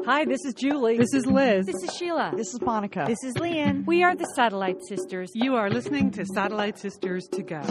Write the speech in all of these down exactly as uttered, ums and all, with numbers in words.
Hi, this is Julie. This is Liz. This is Sheila. This is Monica. This is Leanne. We are the Satellite Sisters. You are listening to Satellite Sisters to Go.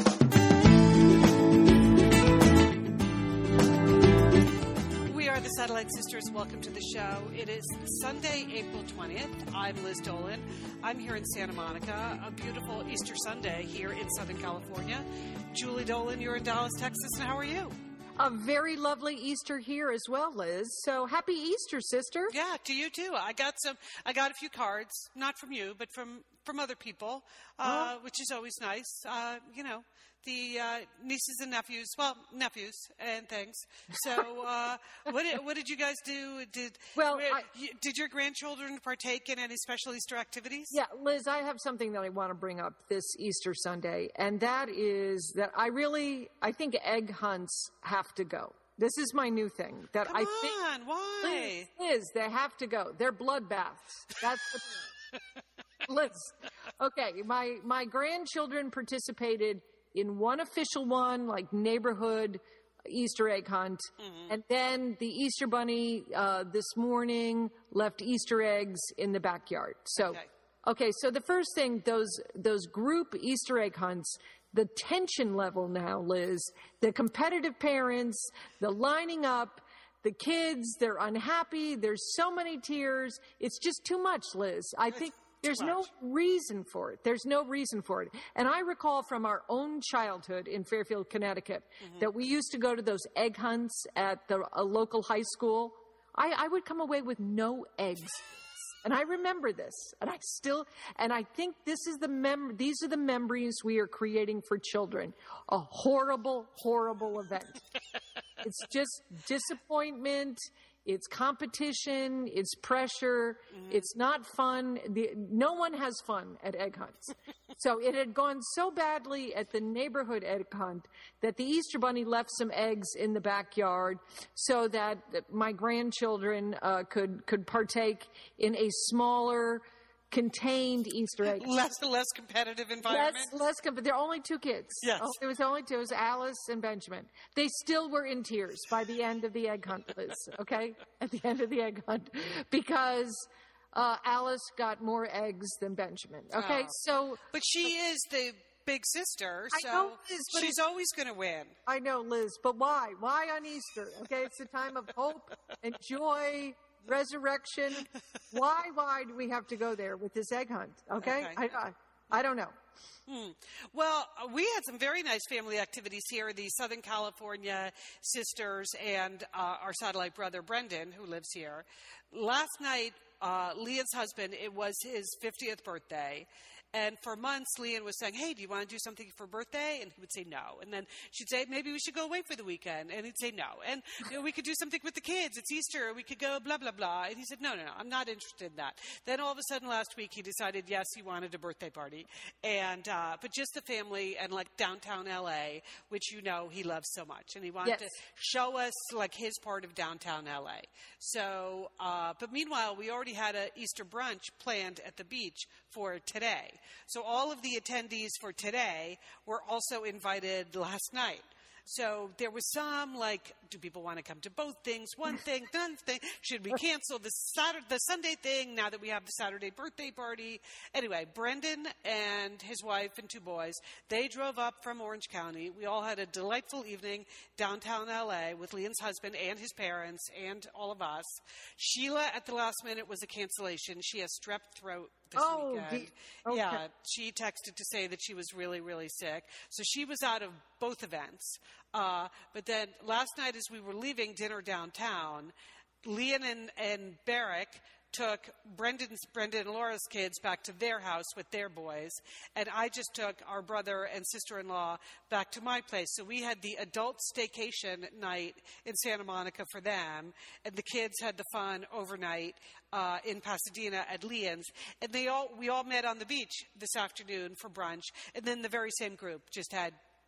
We are the Satellite Sisters. Welcome to the show. It is Sunday, April twentieth. I'm Liz Dolan. I'm here in Santa Monica. A beautiful Easter Sunday here in Southern California. Julie Dolan, you're in Dallas, Texas. And how are you? A very lovely Easter here as well, Liz. So happy Easter, sister. Yeah, to you too. I got some. I got a few cards, not from you, but from from other people, uh, oh. which is always nice. Uh, you know, the uh, nieces and nephews. Well, nephews and things. So, uh, what did, what did you guys do? Did well, I, did your grandchildren partake in any special Easter activities? Yeah, Liz, I have something that I want to bring up this Easter Sunday, and that is that I really I think egg hunts have to go. This is my new thing. That Come I on, think why? Liz, Liz, they have to go. They're bloodbaths. That's the Liz. Okay, my my grandchildren participated in one official one, like neighborhood Easter egg hunt. Mm-hmm. And then the Easter Bunny uh, this morning left Easter eggs in the backyard. So, okay. okay, so the first thing, those those group Easter egg hunts, the tension level now, Liz, the competitive parents, the lining up, the kids, they're unhappy. There's so many tears. It's just too much, Liz. I think there's no reason for it. There's no reason for it. And I recall from our own childhood in Fairfield, Connecticut, mm-hmm. that we used to go to those egg hunts at the a local high school. I, I would come away with no eggs. And I remember this. And I still, and I think this is the mem- these are the memories we are creating for children. A horrible, horrible event. It's just disappointment. It's competition, it's pressure, mm-hmm. it's not fun. The, no one has fun at egg hunts. So it had gone so badly at the neighborhood egg hunt that the Easter Bunny left some eggs in the backyard so that my grandchildren uh, could, could partake in a smaller, contained Easter egg. Less less competitive environment. Less, less competitive. There are only two kids. Yes. Oh, there was only two. It was Alice and Benjamin. They still were in tears by the end of the egg hunt, Liz. Okay, at the end of the egg hunt, because uh, Alice got more eggs than Benjamin. Okay, oh. so but she is the big sister, so I know, Liz, she's always going to win. I know, Liz, but why? Why on Easter? Okay, it's a time of hope and joy. Resurrection. Why, why do we have to go there with this egg hunt? Okay? okay. I, I, I don't know. Hmm. Well, we had some very nice family activities here. The Southern California sisters and uh, our satellite brother, Brendan, who lives here. Last night, uh, Leah's husband, it was his fiftieth birthday. And for months, Leanne was saying, hey, do you want to do something for birthday? And he would say no. And then she'd say, maybe we should go away for the weekend. And he'd say no. And you know, we could do something with the kids. It's Easter. We could go blah, blah, blah. And he said, no, no, no, I'm not interested in that. Then all of a sudden last week, he decided, yes, he wanted a birthday party. And uh, but just the family and like downtown L A, which you know he loves so much. And he wanted yes. to show us like his part of downtown L A. So, uh, but meanwhile, we already had an Easter brunch planned at the beach for today. So all of the attendees for today were also invited last night. So there was some like, do people want to come to both things? One thing, none thing. Should we cancel the Saturday, the Sunday thing now that we have the Saturday birthday party? Anyway, Brendan and his wife and two boys, they drove up from Orange County. We all had a delightful evening downtown L A with Leon's husband and his parents and all of us. Sheila at the last minute was a cancellation. She has strep throat this oh, weekend. The, okay. Yeah, she texted to say that she was really, really sick. So she was out of both events. Uh, but then last night as we were leaving dinner downtown, Leon and, and Barrick took Brendan's, Brendan and Laura's kids back to their house with their boys, and I just took our brother and sister-in-law back to my place. So we had the adult staycation night in Santa Monica for them, and the kids had the fun overnight uh, in Pasadena at Leon's. And they all we all met on the beach this afternoon for brunch, and then the very same group just had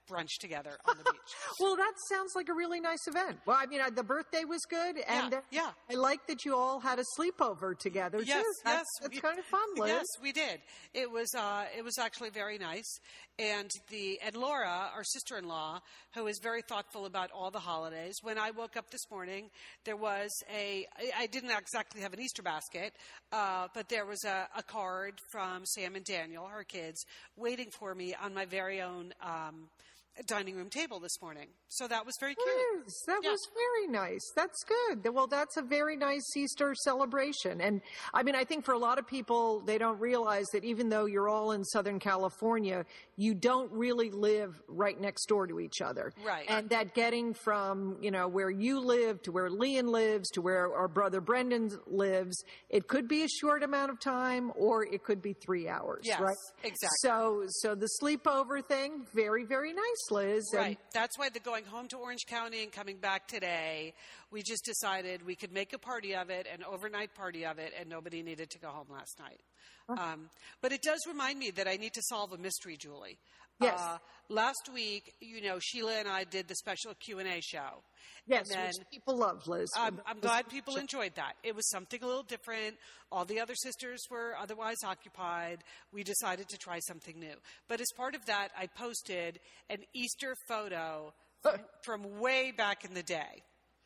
brunch together on the beach. Well, that sounds like a really nice event. Well, I mean, uh, the birthday was good, and Yeah, uh, yeah. I like that you all had a sleepover together Yes, too. That's, yes, that's we- kind of fun, Liz. Yes, we did. It was uh, it was actually very nice, and the and Laura, our sister-in-law, who is very thoughtful about all the holidays. When I woke up this morning, there was a I, I didn't exactly have an Easter basket, uh, but there was a, a card from Sam and Daniel, her kids, waiting for me on my very own Um, dining room table this morning. So that was very cute. Yes, that Yeah. was very nice. That's good. Well, that's a very nice Easter celebration. And I mean, I think for a lot of people, they don't realize that even though you're all in Southern California, you don't really live right next door to each other. Right. And that getting from, you know, where you live to where Leon lives to where our brother Brendan lives, it could be a short amount of time or it could be three hours. Yes, right? exactly. So, so the sleepover thing, very, very nice, Liz. And Right. That's why the going home to Orange County and coming back today, we just decided we could make a party of it, an overnight party of it, and nobody needed to go home last night. Um, but it does remind me that I need to solve a mystery, Julie. Yes. Uh, last week, you know, Sheila and I did the special Q and A show. Yes, And then- which people love, Liz. I'm, I'm glad people enjoyed that. It was something a little different. All the other sisters were otherwise occupied. We decided to try something new. But as part of that, I posted an Easter photo from, from way back in the day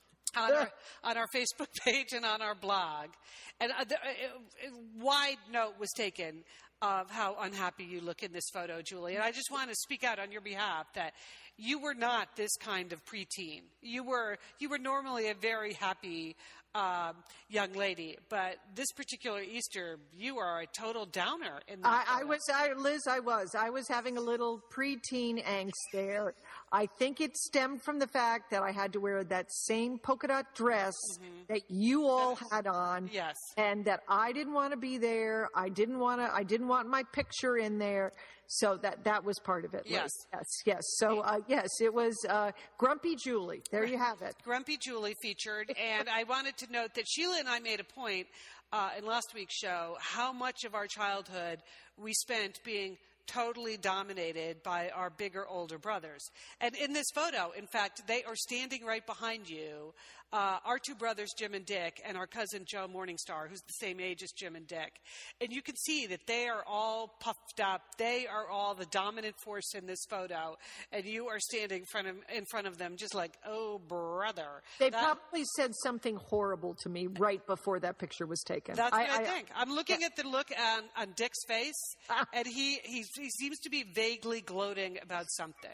on our, on our Facebook page and on our blog. And a, a, a wide note was taken of how unhappy you look in this photo, Julie. And I just want to speak out on your behalf that you were not this kind of preteen. You were you were normally a very happy um, young lady, but this particular Easter, you are a total downer. In that I, I photo. was, I, Liz, I was. I was having a little preteen angst there. I think it stemmed from the fact that I had to wear that same polka dot dress that you all had on. Yes. And that I didn't want to be there. I didn't want to, I didn't want my picture in there. So that, that was part of it, Liz. Yes. Yes, yes. So, uh, yes, it was uh, Grumpy Julie. There you have it. Grumpy Julie featured, and I wanted to note that Sheila and I made a point uh, in last week's show how much of our childhood we spent being totally dominated by our bigger, older brothers. And in this photo, in fact, they are standing right behind you, uh, our two brothers, Jim and Dick, and our cousin Joe Morningstar, who's the same age as Jim and Dick. And you can see that they are all puffed up. They are all the dominant force in this photo. And you are standing in front of, in front of them just like, oh, brother. They That- probably said something horrible to me right before that picture was taken. That's what I, think. I'm looking at the look on, on Dick's face, and he, he he seems to be vaguely gloating about something.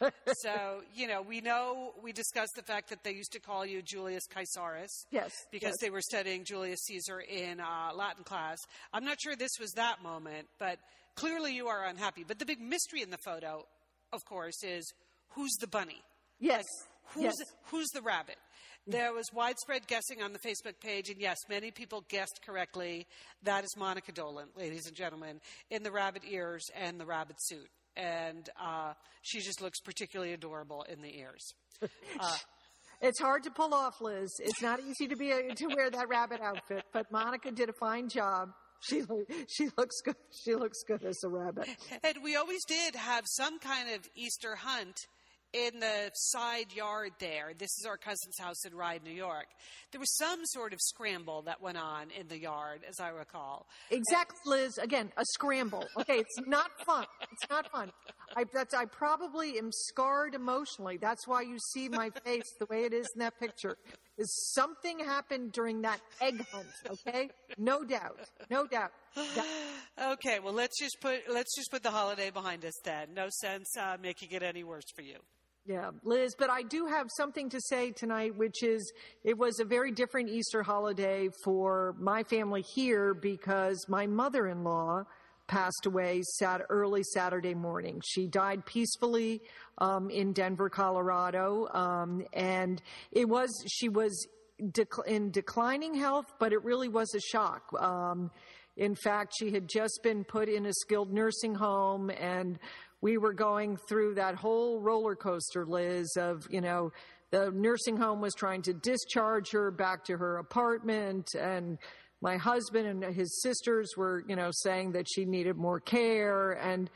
So, you know, we know, we discussed the fact that they used to call you Julius Caesaris. Yes, Because yes. they were studying Julius Caesar in uh, Latin class. I'm not sure this was that moment, but clearly you are unhappy. But the big mystery in the photo, of course, is who's the bunny? Yes. Who's, yes. who's the rabbit? There was widespread guessing on the Facebook page, and yes, many people guessed correctly. That is Monica Dolan, ladies and gentlemen, in the rabbit ears and the rabbit suit. And uh, she just looks particularly adorable in the ears. Uh, It's hard to pull off, Liz. It's not easy to be a, to wear that rabbit outfit, but Monica did a fine job. She she looks good. She looks good as a rabbit. and we always did have some kind of Easter hunt in the side yard there. This is our cousin's house in Ryde, New York. There was some sort of scramble that went on in the yard, as I recall. Exactly, Liz. Again, a scramble. Okay, it's not fun. It's not fun. I, that's, I probably am scarred emotionally. That's why you see my face the way it is in that picture. Is something happened during that egg hunt? Okay, no doubt, no doubt. That- Okay, well let's just put let's just put the holiday behind us then. No sense uh, making it any worse for you. Yeah, Liz, but I do have something to say tonight, which is it was a very different Easter holiday for my family here because my mother-in-law passed away sat early Saturday morning. She died peacefully um, in Denver, Colorado, um, and it was she was dec- in declining health, but it really was a shock. Um, in fact, she had just been put in a skilled nursing home, and we were going through that whole roller coaster, Liz, of, you know, the nursing home was trying to discharge her back to her apartment, and my husband and his sisters were, you know, saying that she needed more care. And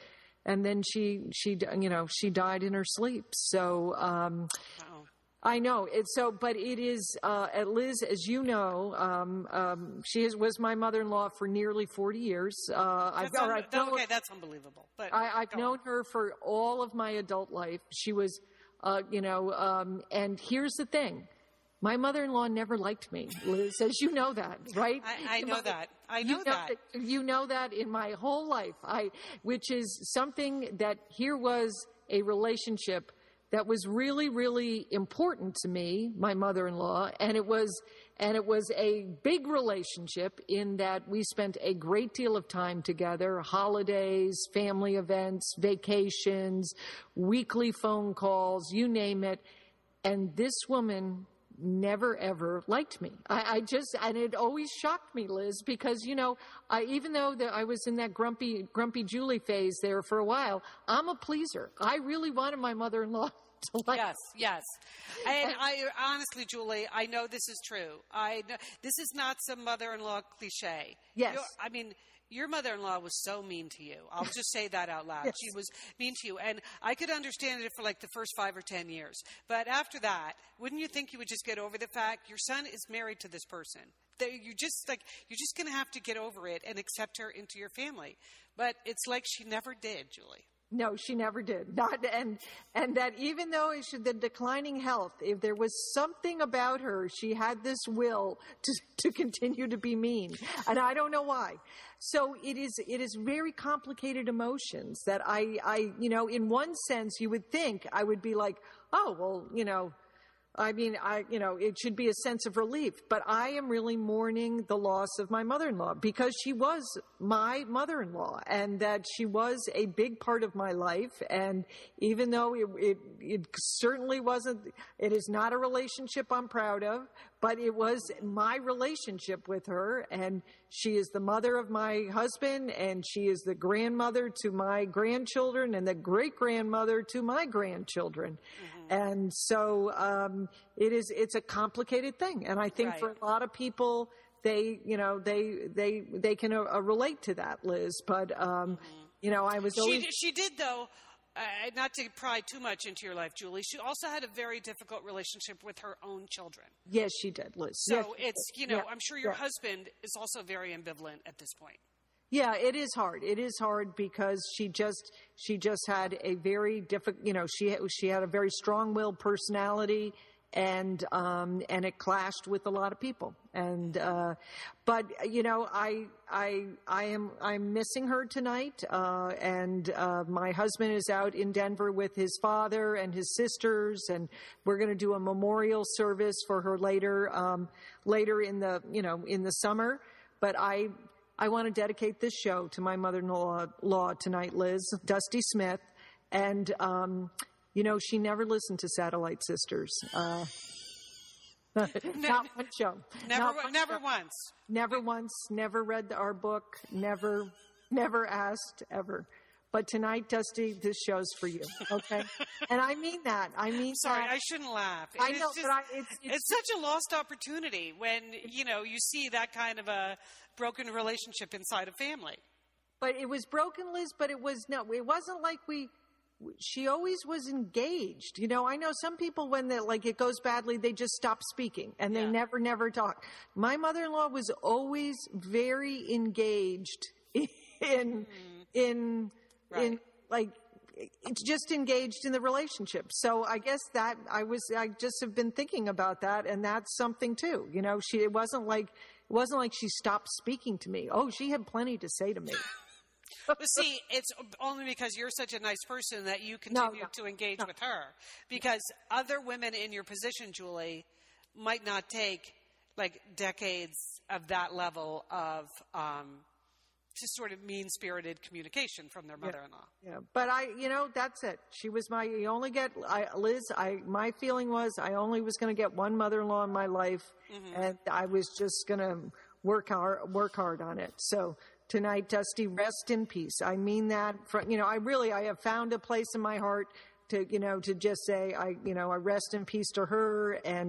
and then she, she, you know, she died in her sleep. So, um, Wow. I know it's so, but it is, uh, at Liz, as you know, um, um, she is, was my mother-in-law for nearly forty years. Uh, I've, That's un- I've that- known, okay, that's unbelievable. But I, I've go known on. her for all of my adult life. She was, uh, you know, um, and here's the thing. My mother-in-law never liked me, Liz, as you know that, right? I, I know that. I know you know that. that. You know that in my whole life, I, which is something that here was a relationship that was really, really important to me, my mother-in-law, and it was, and it was a big relationship in that we spent a great deal of time together, holidays, family events, vacations, weekly phone calls, you name it. And this woman never ever liked me. I, I just, and it always shocked me, Liz, because, you know, I, even though that I was in that grumpy, grumpy Julie phase there for a while, I'm a pleaser. I really wanted my mother-in-law to like Yes, yes. And I honestly, Julie, I know this is true. I know, this is not some mother-in-law cliche. Yes. You're, I mean, your mother-in-law was so mean to you. I'll just say that out loud. Yes. She was mean to you. And I could understand it for like the first five or ten years. But after that, wouldn't you think you would just get over the fact your son is married to this person? That you're just like, you're just going to have to get over it and accept her into your family. But it's like she never did, Julie. No, she never did. Not, and and that even though she, the declining health, if there was something about her, she had this will to to continue to be mean, and I don't know why. So it is it is very complicated emotions that I I you know in one sense you would think I would be like, oh well, you know. I mean, I, you know, it should be a sense of relief, but I am really mourning the loss of my mother-in-law because she was my mother-in-law and that she was a big part of my life. And even though it, it, it certainly wasn't, it is not a relationship I'm proud of, but it was my relationship with her. And she is the mother of my husband and she is the grandmother to my grandchildren and the great-grandmother to my grandchildren. Mm-hmm. And so um, it is. It's a complicated thing, and I think Right. for a lot of people, they, you know, they they they can uh, relate to that, Liz. But um, mm-hmm. you know, I was always She, she did though. Uh, not to pry too much into your life, Julie. She also had a very difficult relationship with her own children. Yes, she did, Liz. So yes, it's you know, yeah, I'm sure your yeah. husband is also very ambivalent at this point. Yeah, it is hard. It is hard because she just she just had a very difficult, you know, she she had a very strong-willed personality, and um, and it clashed with a lot of people. And uh, but you know, I I I am I'm missing her tonight, uh, and uh, my husband is out in Denver with his father and his sisters, and we're going to do a memorial service for her later um, later in the you know in the summer. But I. I want to dedicate this show to my mother-in-law law tonight, Liz, Dusty Smith. And, um, you know, she never listened to Satellite Sisters. Uh, not one show. Never, Not one never show. once. Never once, never read our book, never, never asked, ever. But tonight, Dusty, this show's for you, okay? And I mean that. I mean Sorry, that. I shouldn't laugh. I It's know, just- but I, it's, it's, It's such a lost opportunity when, you know, you see that kind of a broken relationship inside a family. But it was broken, Liz, but it was, no, it wasn't like we, she always was engaged. You know, I know some people when they, like it goes badly, they just stop speaking and they Yeah. never, never talk. My mother-in-law was always very engaged in, mm. in, Right. in like, it's just engaged in the relationship. So I guess that I was, I just have been thinking about that. And that's something too. You know, she, it wasn't like, it wasn't like she stopped speaking to me. Oh, she had plenty to say to me. But see, it's only because you're such a nice person that you continue no, to engage no. with her. Because other women in your position, Julie, might not take like decades of that level of um, just sort of mean-spirited communication from their mother-in-law. Yeah, yeah. But I, you know, that's it. She was my, you only get, I, Liz, I, my feeling was I only was going to get one mother-in-law in my life, mm-hmm. and I was just going to work hard, work hard on it. So tonight, Dusty, rest in peace. I mean that, for, you know, I really, I have found a place in my heart to, you know, to just say, I, you know, I rest in peace to her, and,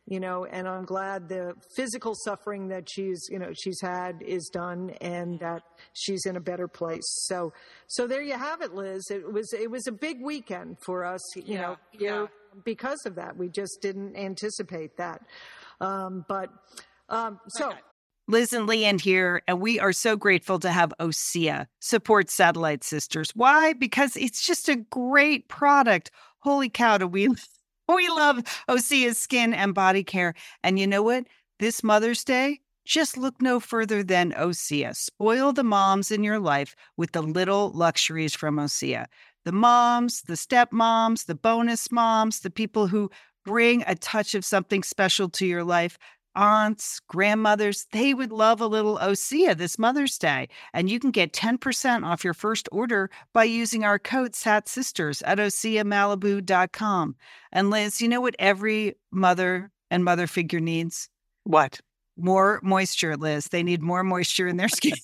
you know, and I'm glad the physical suffering that she's, you know, she's had is done and that she's in a better place. So, so there you have it, Liz. It was, it was a big weekend for us, you Yeah, know, yeah. because of that. We just didn't anticipate that. Um, but, um, so. Okay. Liz and Leanne here, and we are so grateful to have OSEA support Satellite Sisters. Why? Because it's just a great product. Holy cow, do we, we love OSEA's skin and body care. And you know what? This Mother's Day, just look no further than OSEA. Spoil the moms in your life with the little luxuries from OSEA. The moms, the stepmoms, the bonus moms, the people who bring a touch of something special to your life. Aunts, grandmothers, they would love a little OSEA this Mother's Day. And you can get ten percent off your first order by using our code S A T Sisters at osea malibu dot com. And Liz, you know what every mother and mother figure needs? What? More moisture, Liz. They need more moisture in their skin.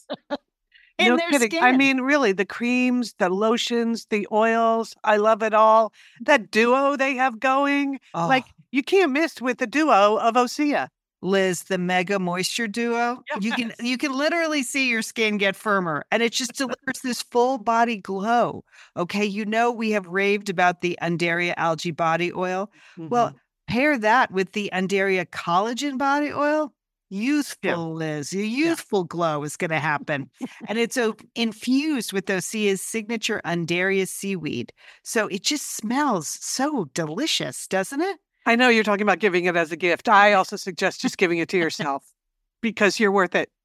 in no their kidding. skin. I mean, really, the creams, the lotions, the oils, I love it all. That duo they have going, Oh. like, you can't miss with the duo of OSEA. Liz, the Mega Moisture Duo. You can you can literally see your skin get firmer, and it just delivers this full body glow. Okay, you know we have raved about the Undaria Algae Body Oil. Mm-hmm. Well, pair that with the Undaria Collagen Body Oil. Youthful, Yeah. Liz. Your youthful glow is going to happen. And it's uh, infused with OSEA's signature Undaria seaweed. So it just smells so delicious, doesn't it? I know you're talking about giving it as a gift. I also suggest just giving it to yourself because you're worth it.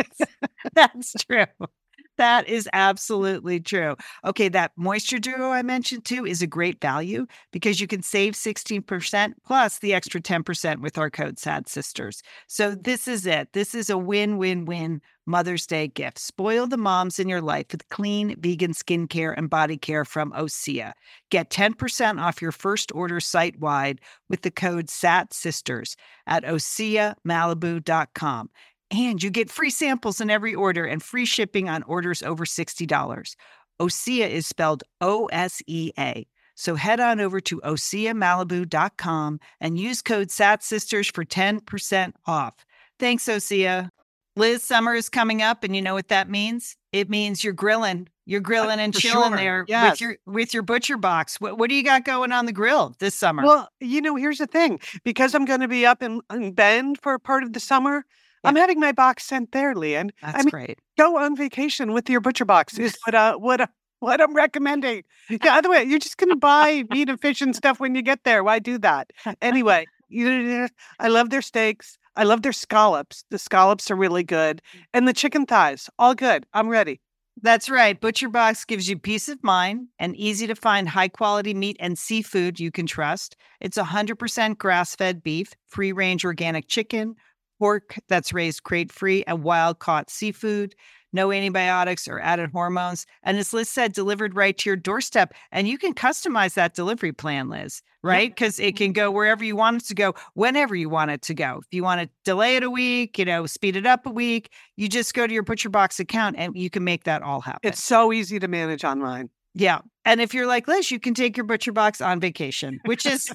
That's true. That is absolutely true. Okay, that Moisture Duo I mentioned too is a great value because you can save sixteen percent plus the extra ten percent with our code S A D Sisters. So this is it. This is a win-win-win Mother's Day gift. Spoil the moms in your life with clean vegan skincare and body care from OSEA. Get ten percent off your first order site-wide with the code S A T Sisters at osea malibu dot com. And you get free samples in every order and free shipping on orders over sixty dollars. OSEA is spelled O S E A. So head on over to osea malibu dot com and use code S A T Sisters for ten percent off. Thanks, OSEA. Liz, summer is coming up, and you know what that means? It means you're grilling. You're grilling and For chilling sure. there Yes. with your with your butcher box. What, what do you got going on the grill this summer? Well, you know, here's the thing. Because I'm going to be up in, in Bend for a part of the summer, I'm having my box sent there, Leanne. That's I mean, great. go on vacation with your butcher box is what uh, what uh, what I'm recommending. Yeah, other way, you're just going to buy meat and fish and stuff when you get there. Why do that? Anyway, you, I love their steaks. I love their scallops. The scallops are really good. And the chicken thighs, all good. I'm ready. That's right. ButcherBox gives you peace of mind and easy to find high quality meat and seafood you can trust. It's one hundred percent grass-fed beef, free-range organic chicken, pork that's raised crate-free, and wild-caught seafood. No antibiotics or added hormones. And as Liz said, delivered right to your doorstep. And you can customize that delivery plan, Liz, right? Because it can go wherever you want it to go, whenever you want it to go. If you want to delay it a week, you know, speed it up a week, you just go to your ButcherBox account and you can make that all happen. It's so easy to manage online. Yeah. And if you're like Liz, you can take your ButcherBox on vacation, which is...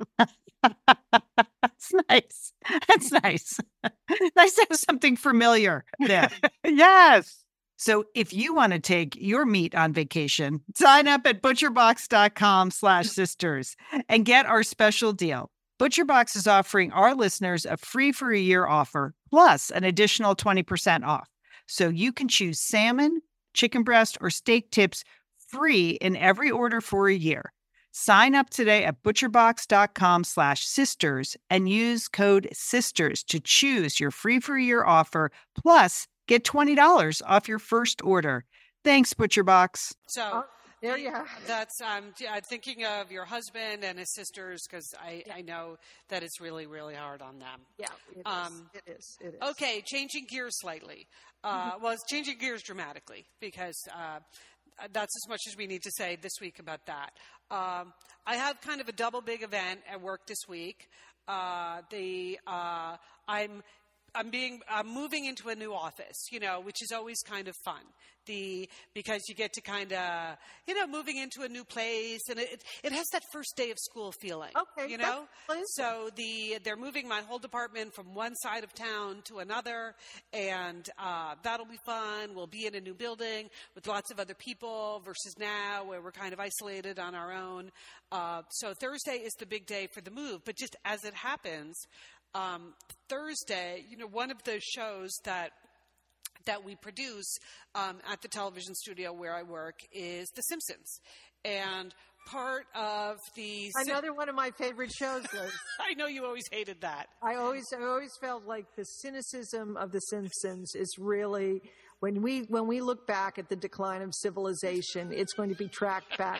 That's nice. That's nice. Nice to have something familiar there. Yes. So if you want to take your meat on vacation, sign up at butcherbox.com slash sisters and get our special deal. ButcherBox is offering our listeners a free for a year offer plus an additional twenty percent off. So you can choose salmon, chicken breast, or steak tips free in every order for a year. Sign up today at butcherbox.com slash sisters and use code SISTERS to choose your free for a year offer, plus get twenty dollars off your first order. Thanks, ButcherBox. So Oh, there you have it. that's um, t- I'm thinking of your husband and his sisters because I, I know that it's really, really hard on them. Yeah, it is. Um, It is. It is. Okay, changing gears slightly. Uh, well, it's changing gears dramatically because uh, that's as much as we need to say this week about that. Um, I have kind of a double big event at work this week. Uh, the uh, I'm I'm being, I'm moving into a new office, you know, which is always kind of fun. The, because you get to kind of, you know, moving into a new place, and it, it has that first day of school feeling. Okay. You know? That's So the, they're moving my whole department from one side of town to another, and, uh, that'll be fun. We'll be in a new building with lots of other people versus now where we're kind of isolated on our own. Uh, so Thursday is the big day for the move, but just as it happens, Um, Thursday, you know, one of the shows that that we produce um, at the television studio where I work is The Simpsons, and part of the another one of my favorite shows. Liz. I know you always hated that. I always, I always felt like the cynicism of The Simpsons is really when we when we look back at the decline of civilization, it's going to be tracked back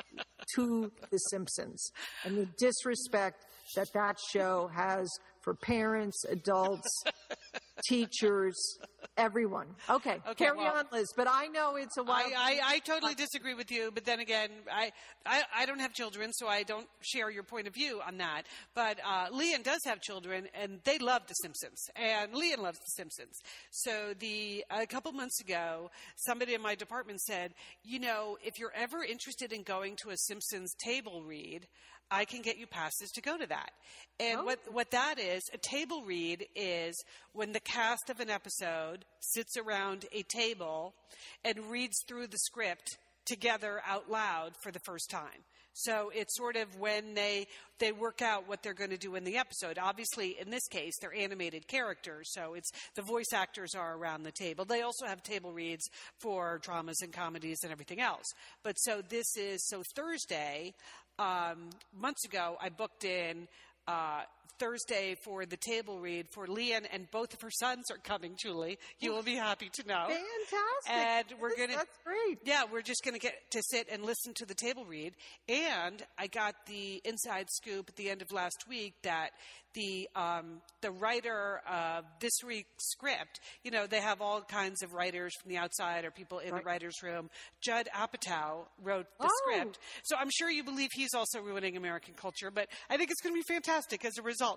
to The Simpsons and the disrespect that that show has for parents, adults, teachers, everyone. Okay, Okay, carry well, on, Liz. But I know it's a wild. I, I, I totally disagree with you, but then again, I, I, I don't have children, so I don't share your point of view on that. But uh, Leon does have children, and they love The Simpsons, and Leon loves The Simpsons. So the a couple months ago, somebody in my department said, you know, if you're ever interested in going to a Simpsons table read, I can get you passes to go to that. And Oh. what, what that is, a table read is when the cast of an episode sits around a table and reads through the script together out loud for the first time. So it's sort of when they they work out what they're going to do in the episode. Obviously, in this case, they're animated characters, so it's the voice actors are around the table. They also have table reads for dramas and comedies and everything else. But so this is so Thursday. Um, months ago, I booked in uh, Thursday for the table read for Leon, and both of her sons are coming, Julie. You will be happy to know. Fantastic. And we're Yes, going to, That's great. yeah, we're just going to get to sit and listen to the table read. And I got the inside scoop at the end of last week that the um, the writer of this week's script, you know, they have all kinds of writers from the outside or people in Right. the writer's room. Judd Apatow wrote the Oh. script. So I'm sure you believe he's also ruining American culture, but I think it's going to be fantastic as a result.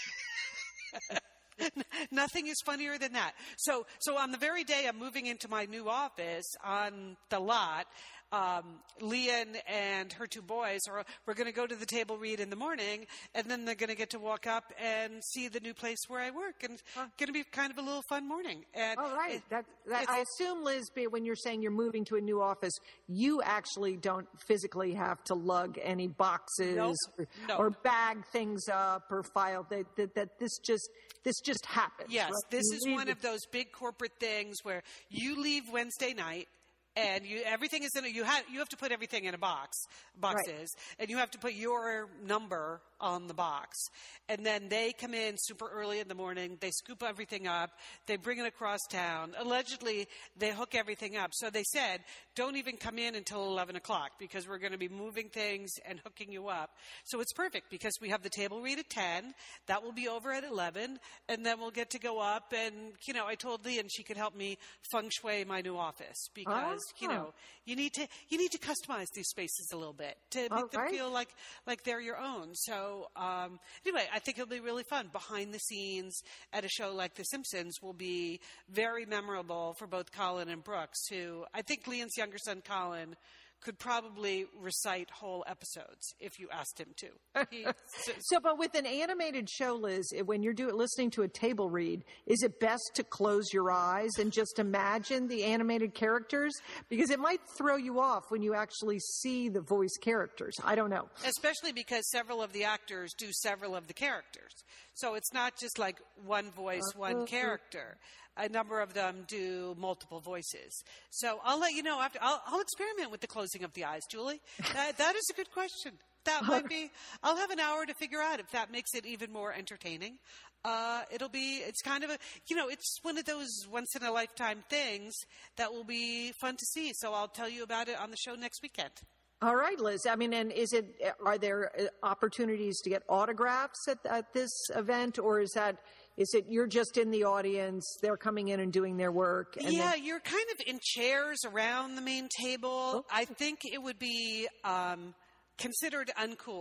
Nothing is funnier than that. So, so on the very day I'm moving into my new office on the lot, um, Leon and her two boys are, we're going to go to the table read in the morning, and then they're going to get to walk up and see the new place where I work, and it's going to be kind of a little fun morning. And All right. it- That, that, it's- I assume, Liz, be- when you're saying you're moving to a new office, you actually don't physically have to lug any boxes Nope. or, No. or bag things up or file. That, that, that this just this just happens. Yes, right? this You is leave one it- of those big corporate things where you leave Wednesday night and you everything is in a, you have you have to put everything in a box boxes and you have to put your number on the box, and then they come in super early in the morning, they scoop everything up, they bring it across town, allegedly they hook everything up. So they said don't even come in until eleven o'clock because we're going to be moving things and hooking you up. So it's perfect because we have the table read at ten, that will be over at eleven, and then we'll get to go up. And you know, I told Lee and she could help me feng shui my new office because you Ah. know you need to you need to customize these spaces a little bit to make All them right. feel like like they're your own. So um, anyway, I think it'll be really fun. Behind the scenes at a show like The Simpsons will be very memorable for both Colin and Brooks, who I think Leon's younger son Colin could probably recite whole episodes if you asked him to. He, so, So, but with an animated show, Liz, when you're do, listening to a table read, is it best to close your eyes and just imagine the animated characters? Because it might throw you off when you actually see the voice characters. I don't know. especially because several of the actors do several of the characters. So it's not just like one voice, one character. A number of them do multiple voices. So I'll let you know after. I'll, I'll experiment with the closing of the eyes, Julie. That, that is a good question. That might be. I'll have an hour to figure out if that makes it even more entertaining. Uh, it'll be. It's kind of a. You know, it's one of those once in a lifetime things that will be fun to see. So I'll tell you about it on the show next weekend. All right, Liz. I mean, and is it? Are there uh, opportunities to get autographs at, at this event, or is that? Is it you're just in the audience? They're coming in and doing their work. And Yeah, then, you're kind of in chairs around the main table. I think it would be um, considered uncool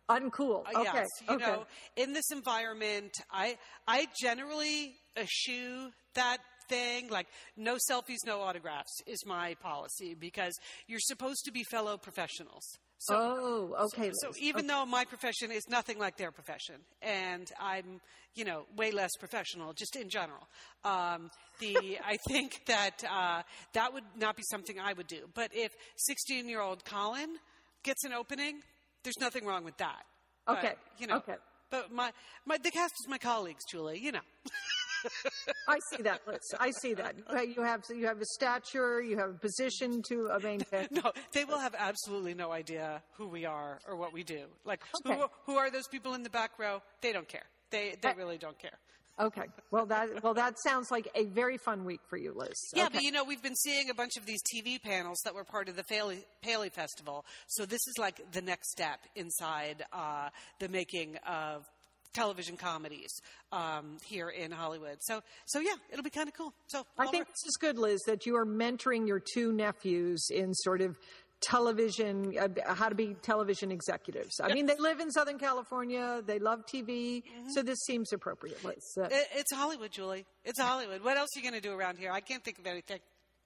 Uncool. Uh, Okay. Yes, you okay. know, in this environment, I I generally eschew that thing. Like, no selfies, no autographs is my policy, because you're supposed to be fellow professionals. So, oh, okay. so Liz. even okay. though my profession is nothing like their profession, and I'm, you know, way less professional, just in general, um, the I think that uh, that would not be something I would do. But if sixteen-year-old Colin gets an opening, there's nothing wrong with that. Okay. But, you know, okay. But my, my the cast is my colleagues, Julie. You know. I see that, Liz. I see that. You have you have a stature, you have a position to uh, maintain. No, they will have absolutely no idea who we are or what we do. Like, Okay. who who are those people in the back row? They don't care. They they Uh, really don't care. Okay. Well, that well that sounds like a very fun week for you, Liz. Yeah, okay. but you know, we've been seeing a bunch of these T V panels that were part of the Paley, Paley Festival. So this is like the next step inside uh, the making of television comedies um, here in Hollywood. So, so yeah, it'll be kind of cool. So I I'll think work- this is good, Liz, that you are mentoring your two nephews in sort of television, uh, how to be television executives. I mean, they live in Southern California. They love T V. Mm-hmm. So this seems appropriate, Liz. Uh, it, it's Hollywood, Julie. It's Hollywood. What else are you going to do around here? I can't think of anything.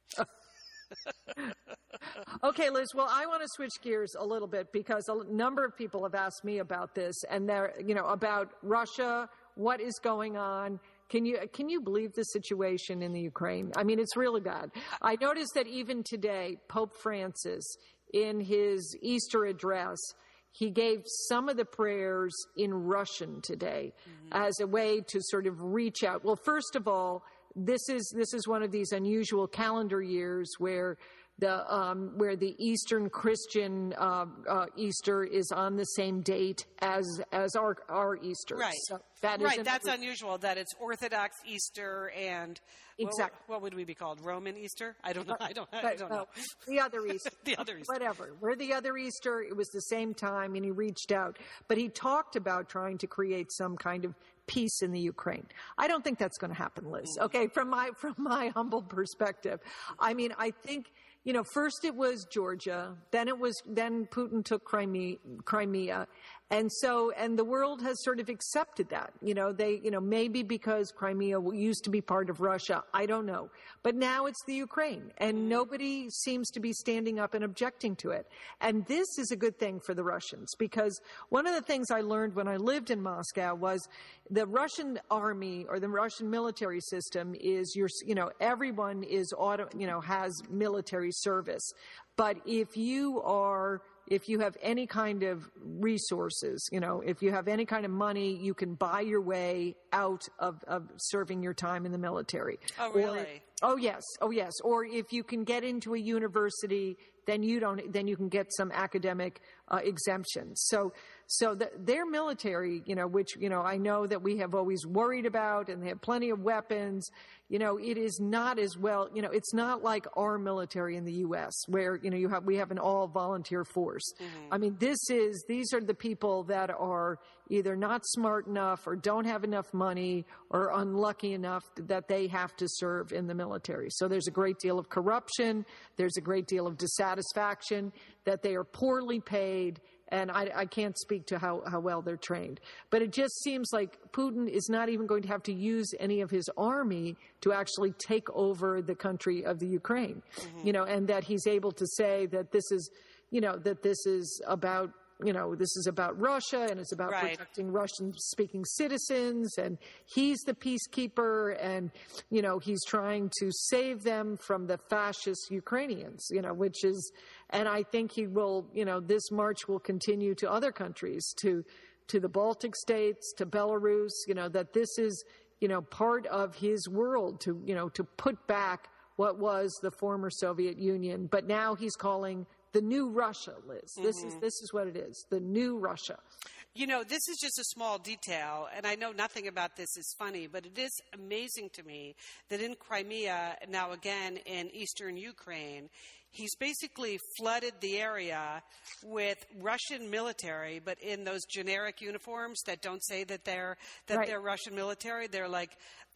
Okay, Liz. Well, I want to switch gears a little bit because a number of people have asked me about this, and they're, you know, about Russia. What is going on? Can you can you believe the situation in the Ukraine? I mean, it's really bad. I noticed that even today, Pope Francis, in his Easter address, he gave some of the prayers in Russian today mm-hmm. as a way to sort of reach out. Well, first of all, this is this is one of these unusual calendar years where the um, where the Eastern Christian uh, uh, Easter is on the same date as as our our Easter. Right. So that right. is That's unusual. That it's Orthodox Easter and exactly. What, what would we be called? Roman Easter? I don't know. I don't. I But, don't uh, know. the other Easter. The other Easter. Whatever. We're the other Easter. It was the same time, and he reached out. But he talked about trying to create some kind of peace in the Ukraine. I don't think that's going to happen, Liz. Okay, from my from my humble perspective, I mean, I think. You know, first it was Georgia, then it was, then Putin took Crimea, Crimea. And so, and the world has sort of accepted that, you know, they, you know, maybe because Crimea used to be part of Russia, I don't know. But now it's the Ukraine, and nobody seems to be standing up and objecting to it. And this is a good thing for the Russians, because one of the things I learned when I lived in Moscow was the Russian army or the Russian military system is, your, you know, everyone is auto, you know, has military service. But if you are, if you have any kind of resources, you know, if you have any kind of money, you can buy your way out of, of serving your time in the military. Oh, Or- really? oh, yes. Oh, yes. Or if you can get into a university, then you don't, then you can get some academic uh, exemptions. So, so the, their military, you know, which, you know, I know that we have always worried about, and they have plenty of weapons, you know, it is not as well, you know, it's not like our military in the U S where, you know, you have, we have an all volunteer force. Mm-hmm. I mean, this is, these are the people that are either not smart enough or don't have enough money or unlucky enough that they have to serve in the military. So there's a great deal of corruption. There's a great deal of dissatisfaction, that they are poorly paid. And I, I can't speak to how, how well they're trained. But it just seems like Putin is not even going to have to use any of his army to actually take over the country of the Ukraine. Mm-hmm. You know, and that he's able to say that this is, you know, that this is about, you know, this is about Russia, and it's about right. protecting Russian-speaking citizens, and he's the peacekeeper, and, you know, he's trying to save them from the fascist Ukrainians, you know, which is, and I think he will, you know, this march will continue to other countries, to, to the Baltic states, to Belarus, you know, that this is, you know, part of his world to, you know, to put back what was the former Soviet Union, but now he's calling the new Russia, Liz. Mm-hmm. This is this is what it is, the new Russia. You know, this is just a small detail, and I know nothing about this is funny, but it is amazing to me that in Crimea, now again in eastern Ukraine, he's basically flooded the area with Russian military, but in those generic uniforms that don't say that they're that right. they're Russian military. They're like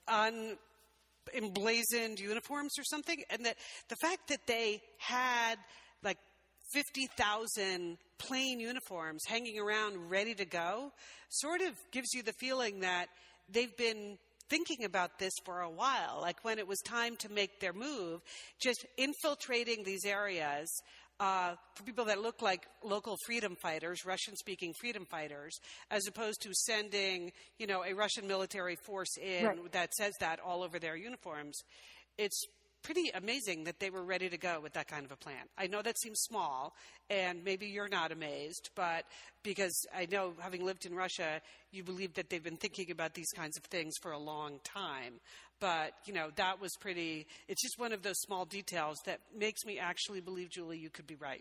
un emblazoned uniforms or something, and that the fact that they had like fifty thousand plain uniforms hanging around ready to go sort of gives you the feeling that they've been thinking about this for a while. Like when it was time to make their move, just infiltrating these areas uh, for people that look like local freedom fighters, Russian-speaking freedom fighters, as opposed to sending, you know, a Russian military force in Right. that says that all over their uniforms. It's pretty amazing that they were ready to go with that kind of a plan. I know that seems small, and maybe you're not amazed, but because I know, having lived in Russia, you believe that they've been thinking about these kinds of things for a long time. But, you know, that was pretty, it's just one of those small details that makes me actually believe, Julie, you could be right.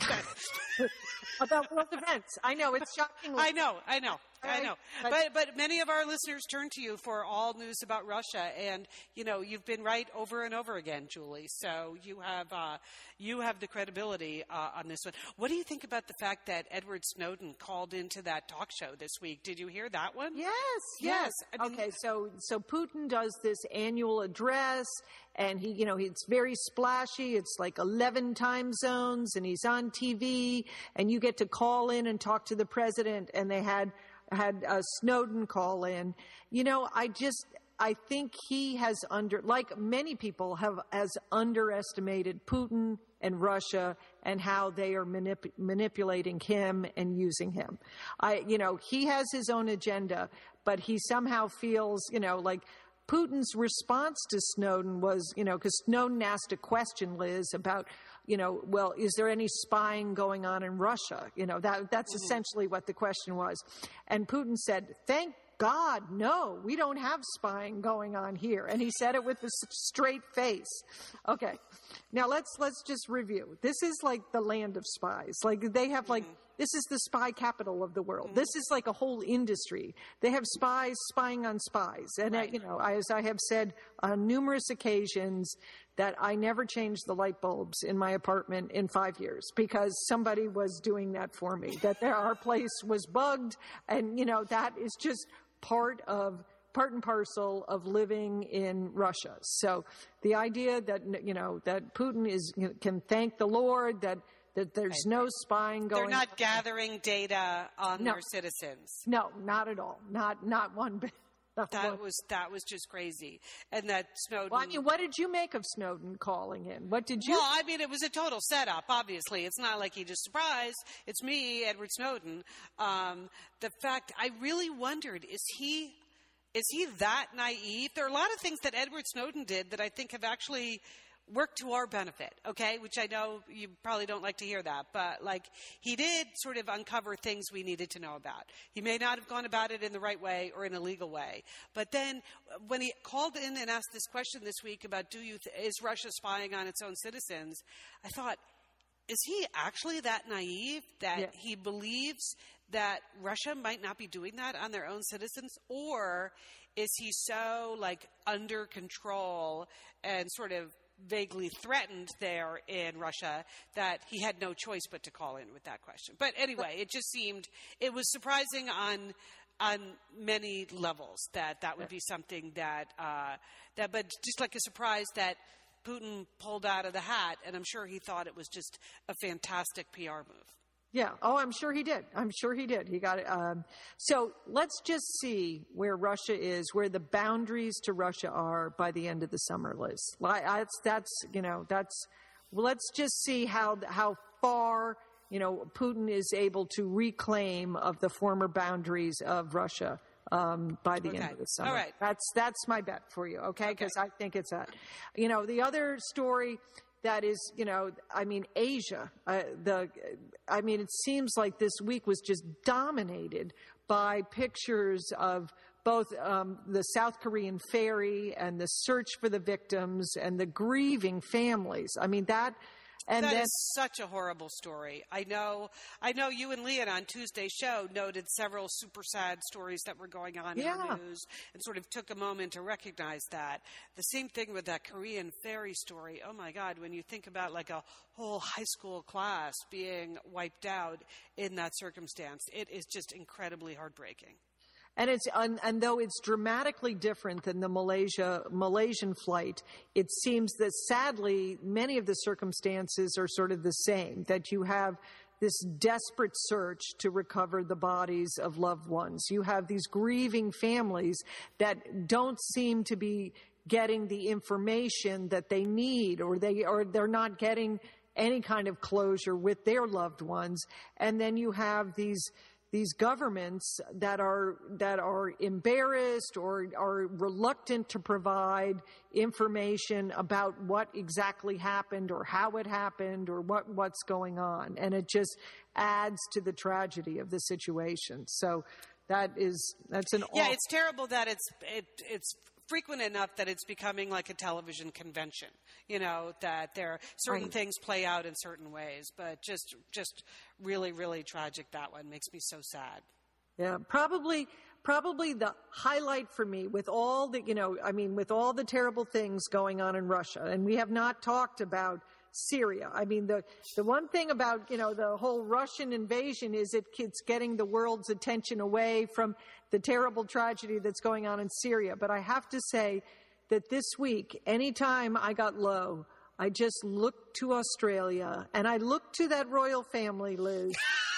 About world events. I know, it's shocking. I know, I know, I Right. know. But- But but many of our listeners turn to you for all news about Russia, and you know you've been right over and over again, Julie. So you have uh, you have the credibility uh, on this one. What do you think about the fact that Edward Snowden called into that talk show this week? Did you hear that one? Yes, Yes, yes. I mean- okay, so so Putin does this annual address, and he, you know, it's very splashy. It's like eleven time zones, and he's on T V, and you get to call in and talk to the president. And they had had uh, Snowden call in. You know, I just. I think he has under, like many people have, has underestimated Putin and Russia and how they are manip- manipulating him and using him. I, you know, he has his own agenda, but he somehow feels, you know, like Putin's response to Snowden was, you know, because Snowden asked a question, Liz, about, you know, well, is there any spying going on in Russia? You know, that that's mm-hmm. essentially what the question was. And Putin said, thank God, no, we don't have spying going on here. And he said it with a straight face. Okay. Now let's, let's just review. This is like the land of spies. Like they have like, mm-hmm. this is the spy capital of the world. Mm-hmm. This is like a whole industry. They have spies spying on spies. And, right. I, you know, I, as I have said on numerous occasions, that I never changed the light bulbs in my apartment in five years because somebody was doing that for me, that there, our place was bugged. And, you know, that is just part of, part and parcel of living in Russia. So the idea that, you know, that Putin is, you know, can thank the Lord, that, that there's no spying going on. They're not on. gathering data on no. their citizens. No, not at all. Not, not one bit. That was that was just crazy, and that Snowden. Well, I mean, what did you make of Snowden calling in? What did you? Well, I mean, it was a total setup. Obviously, it's not like he just surprised. It's me, Edward Snowden. Um, the fact I really wondered is he is he that naive? There are a lot of things that Edward Snowden did that I think have actually worked to our benefit, okay? Which I know you probably don't like to hear that, but like he did sort of uncover things we needed to know about. He may not have gone about it in the right way or in a legal way, but then when he called in and asked this question this week about do you th- is Russia spying on its own citizens, I thought, is he actually that naive that yeah. he believes that Russia might not be doing that on their own citizens, or is he so like under control and sort of vaguely threatened there in Russia that he had no choice but to call in with that question? But anyway, it just seemed, it was surprising on on many levels that that would be something that, uh, that, but just like a surprise that Putin pulled out of the hat, and I'm sure he thought it was just a fantastic P R move. Yeah. Oh, I'm sure he did. I'm sure he did. He got it. Um, so let's just see where Russia is, where the boundaries to Russia are by the end of the summer, Liz. That's, that's, you know, that's, let's just see how, how far, you know, Putin is able to reclaim of the former boundaries of Russia. Um, by the okay. end of the summer. All right. That's, that's my bet for you. Okay. Okay. Because I think it's that, you know, the other story that is, you know, I mean, Asia, uh, the, I mean, it seems like this week was just dominated by pictures of both um, the South Korean ferry and the search for the victims and the grieving families. I mean, that, and that then, is such a horrible story. I know, I know you and Leon on Tuesday's show noted several super sad stories that were going on Yeah. in the news and sort of took a moment to recognize that. The same thing with that Korean ferry story. Oh my God, when you think about like a whole high school class being wiped out in that circumstance, it is just incredibly heartbreaking. And it's and, and though it's dramatically different than the Malaysia Malaysian flight, it seems that sadly many of the circumstances are sort of the same. That you have this desperate search to recover the bodies of loved ones. You have these grieving families that don't seem to be getting the information that they need, or they or they're not getting any kind of closure with their loved ones. And then you have these these governments that are that are embarrassed or are reluctant to provide information about what exactly happened or how it happened or what, what's going on. And it just adds to the tragedy of the situation. So that is that's an yeah, awful- it's terrible that it's it, it's frequent enough that it's becoming like a television convention, you know, that there certain Right. things play out in certain ways, but just just really, really tragic. That one makes me so sad. Yeah, probably, probably the highlight for me with all the, you know, I mean, with all the terrible things going on in Russia, and we have not talked about Syria. I mean, the, the one thing about, you know, the whole Russian invasion is it, it's getting the world's attention away from the terrible tragedy that's going on in Syria. But I have to say that this week, anytime I got low, I just looked to Australia and I looked to that royal family, Liz.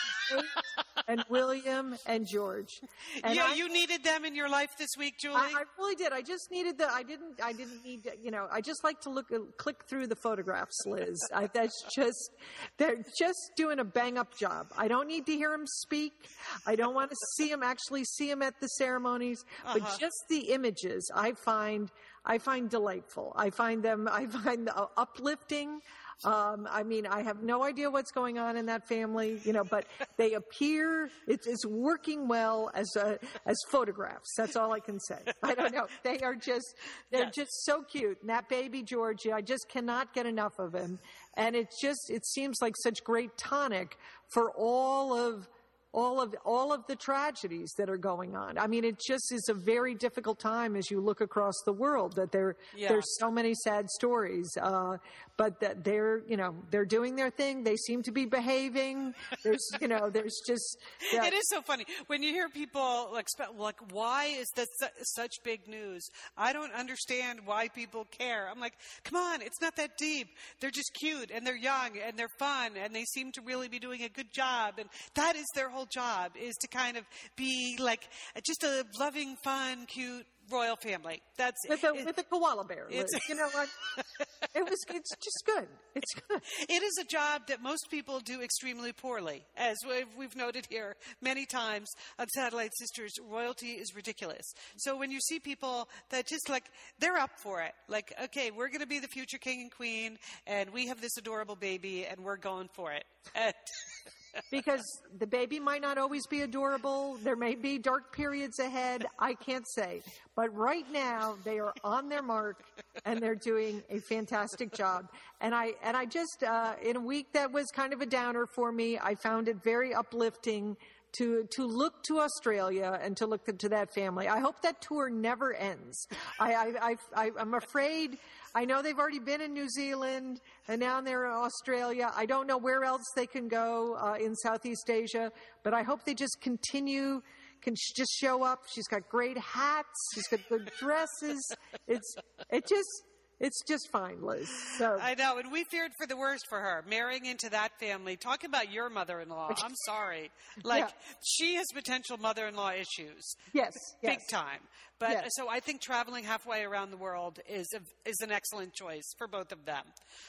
And William and George. And yeah, I, you needed them in your life this week, Julie. I, I really did. I just needed the. I didn't. I didn't need. To, you know. I just like to look, click through the photographs, Liz. I, that's just. They're just doing a bang up job. I don't need to hear them speak. I don't want to see them actually see them at the ceremonies. But Uh-huh. just the images, I find. I find delightful. I find them. I find uh, uplifting. Um, I mean, I have no idea what's going on in that family, you know, but they appear, it's, it's working well as a, as photographs. That's all I can say. I don't know. They are just, they're Yes. just so cute. And that baby Georgie, I just cannot get enough of him. And it just, it seems like such great tonic for all of, all of all of the tragedies that are going on. I mean, it just is a very difficult time as you look across the world that there Yeah. there's so many sad stories. Uh, but that they're you know they're doing their thing. They seem to be behaving. There's you know there's just yeah, It is so funny when you hear people like, spe- like, why is this su- such big news? I don't understand why people care. I'm like, come on, it's not that deep. They're just cute and they're young and they're fun and they seem to really be doing a good job. And that is their whole job, is to kind of be like just a loving, fun, cute royal family. That's with a it, with a koala bear. Liz. it's- You know what? It was it's just good. It's good. It is a job that most people do extremely poorly. As we've, we've noted here many times on Satellite Sisters, royalty is ridiculous. So when you see people that just like, they're up for it. Like, okay, we're going to be the future king and queen, and we have this adorable baby, and we're going for it. And Because the baby might not always be adorable. There may be dark periods ahead. I can't say. But right now, they are on their mark, and they're doing a fantastic job. And I and I just, uh, in a week that was kind of a downer for me, I found it very uplifting to to look to Australia and to look to that family. I hope that tour never ends. I, I, I, I, I'm afraid... I know they've already been in New Zealand, and now they're in Australia. I don't know where else they can go uh, in Southeast Asia, but I hope they just continue, can sh- just show up. She's got great hats. She's got good dresses. It's it just it's just fine, Liz. So I know, and we feared for the worst for her, marrying into that family. Talk about your mother-in-law. I'm sorry. Like, Yeah. she has potential mother-in-law issues. yes, yes. Big time. But Yes. so I think traveling halfway around the world is a, is an excellent choice for both of them.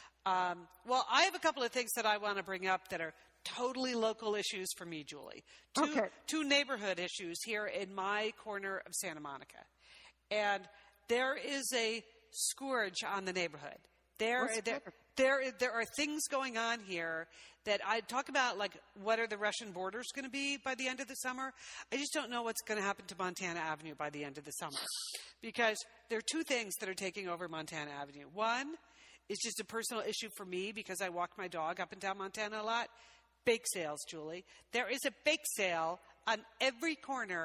Um, well, I have a couple of things that I want to bring up that are totally local issues for me, Julie. Two, Okay. two neighborhood issues here in my corner of Santa Monica. And there is a scourge on the neighborhood. There, What's the there, matter? there, there are things going on here that I talk about, like, what are the Russian borders going to be by the end of the summer? I just don't know what's going to happen to Montana Avenue by the end of the summer. Because there are two things that are taking over Montana Avenue. One is just a personal issue for me because I walk my dog up and down Montana a lot. Bake sales, Julie. There is a bake sale on every corner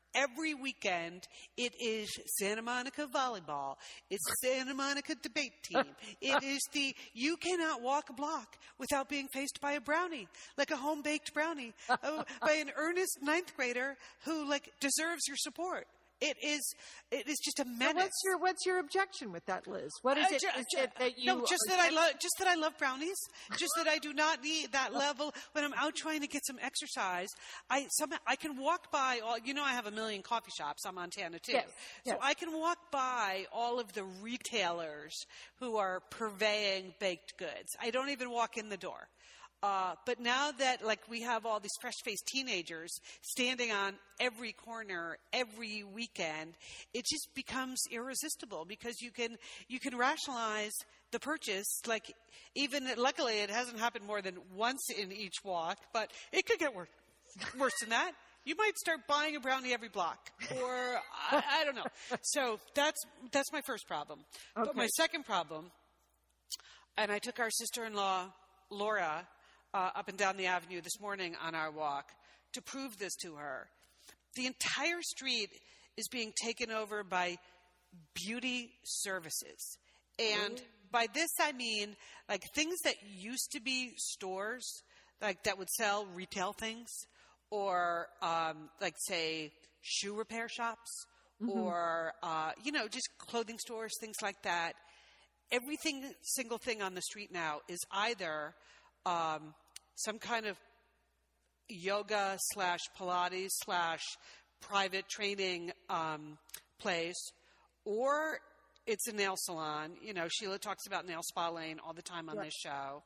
Every weekend, it is Santa Monica volleyball. It's Santa Monica debate team. It is the, you cannot walk a block without being faced by a brownie, like a home-baked brownie, uh, by an earnest ninth grader who, like, deserves your support. It is, it is just a menace. So what's your what's your objection with that, Liz? What is Uh, it? ju- Is ju- it that you no, just that I love, just that I love brownies. Just that I do not need that level when I'm out trying to get some exercise. I some I can walk by all. You know, I have a million coffee shops on Montana too, Yes, so yes. I can walk by all of the retailers who are purveying baked goods. I don't even walk in the door. Uh, but now that, like, we have all these fresh-faced teenagers standing on every corner every weekend, it just becomes irresistible because you can you can rationalize the purchase. Like, even luckily, it hasn't happened more than once in each walk, but it could get worse worse than that. You might start buying a brownie every block, or I, I don't know. So that's that's my first problem. But my Okay. second problem, and I took our sister-in-law Laura uh, up and down the avenue this morning on our walk to prove this to her. The entire street is being taken over by beauty services. And by this, I mean, like, things that used to be stores, like, that would sell retail things, or, um, like, say, shoe repair shops, or, uh, you know, just clothing stores, things like that. Everything, single thing on the street now is either um, some kind of yoga slash Pilates slash private training um, place, or it's a nail salon. You know, Sheila talks about Nail Spa Lane all the time on Right. this show.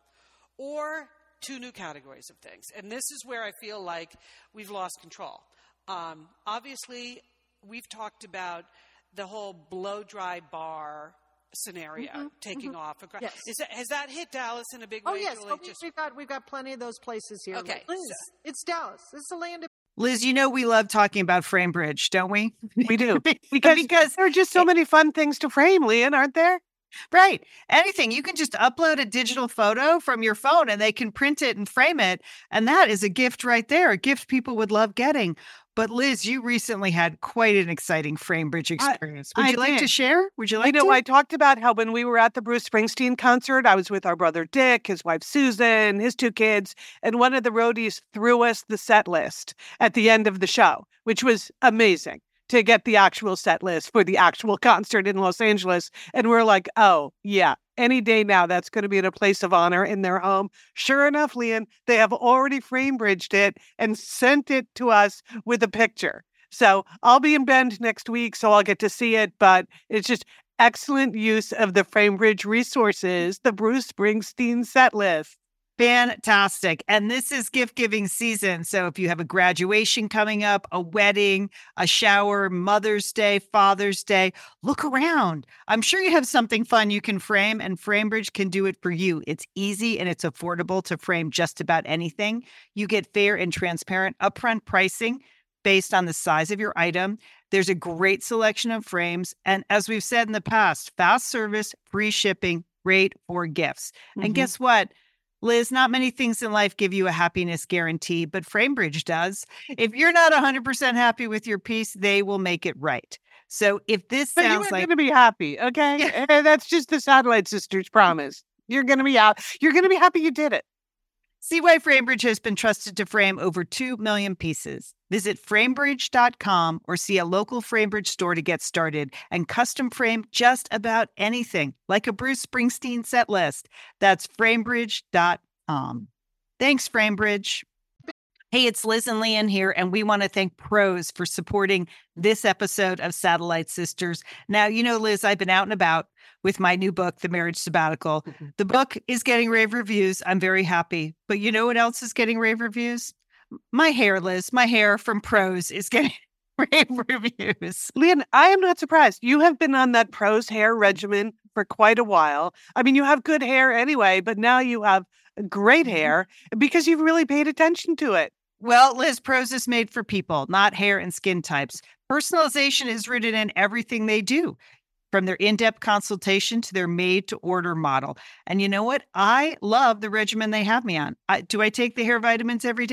Or two new categories of things. And this is where I feel like we've lost control. Um, obviously, we've talked about the whole blow-dry bar scenario taking off. Yes. Is that, has that hit Dallas in a big Oh way? yes, Julie? oh, we- Just- we've got we've got plenty of those places here. Okay, Liz, so- it's Dallas. It's the land of. Liz, you know we love talking about Framebridge, don't we? We do. because, Because there are just so many fun things to frame, Leanne, aren't there? right, anything. You can just upload a digital photo from your phone and they can print it and frame it. And that is a gift right there, a gift people would love getting. But Liz, you recently had quite an exciting Framebridge I- experience. Would I you like to did. share? Would you like I know to? I talked about how when we were at the Bruce Springsteen concert, I was with our brother Dick, his wife Susan, his two kids, and one of the roadies threw us the set list at the end of the show, which was amazing to get the actual set list for the actual concert in Los Angeles. And we're like, oh, yeah, any day now, that's going to be in a place of honor in their home. Sure enough, Leanne, they have already Framebridged it and sent it to us with a picture. So I'll be in Bend next week, so I'll get to see it. But it's just excellent use of the Framebridge resources, the Bruce Springsteen set list. Fantastic. And this is gift giving season. So if you have a graduation coming up, a wedding, a shower, Mother's Day, Father's Day, look around. I'm sure you have something fun you can frame, and Framebridge can do it for you. It's easy and it's affordable to frame just about anything. You get fair and transparent upfront pricing based on the size of your item. There's a great selection of frames. And as we've said in the past, fast service, free shipping, great for gifts. And Mhm. guess what? Liz, not many things in life give you a happiness guarantee, but Framebridge does. If you're not one hundred percent happy with your piece, they will make it right. So if this But you sounds are like going to be happy, okay? Eh, That's just the Satellite Sisters promise. You're going to be out. You're going to be happy you did it. See why Framebridge has been trusted to frame over two million pieces. Visit framebridge dot com or see a local Framebridge store to get started and custom frame just about anything, like a Bruce Springsteen set list. That's framebridge dot com. Thanks, Framebridge. Hey, it's Liz and Leanne here, and we want to thank Pros for supporting this episode of Satellite Sisters. Now, you know, Liz, I've been out and about with my new book, The Marriage Sabbatical. The book is getting rave reviews. I'm very happy. But you know what else is getting rave reviews? My hair, Liz, my hair from Pros is getting rave reviews. Leanne, I am not surprised. You have been on that Pros hair regimen for quite a while. I mean, you have good hair anyway, but now you have great hair because you've really paid attention to it. Well, Liz, Pros is made for people, not hair and skin types. Personalization is rooted in everything they do, from their in-depth consultation to their made-to-order model. And you know what? I love the regimen they have me on. I, do I take the hair vitamins every day?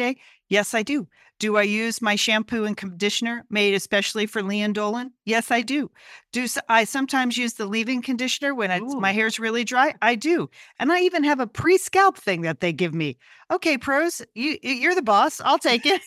Yes, I do. Do I use my shampoo and conditioner made especially for Lian Dolan? Yes, I do. Do s- I sometimes use the leave-in conditioner when it's, my Ooh. hair's really dry? I do. And I even have a pre-scalp thing that they give me. Okay, pros, you you're the boss. I'll take it.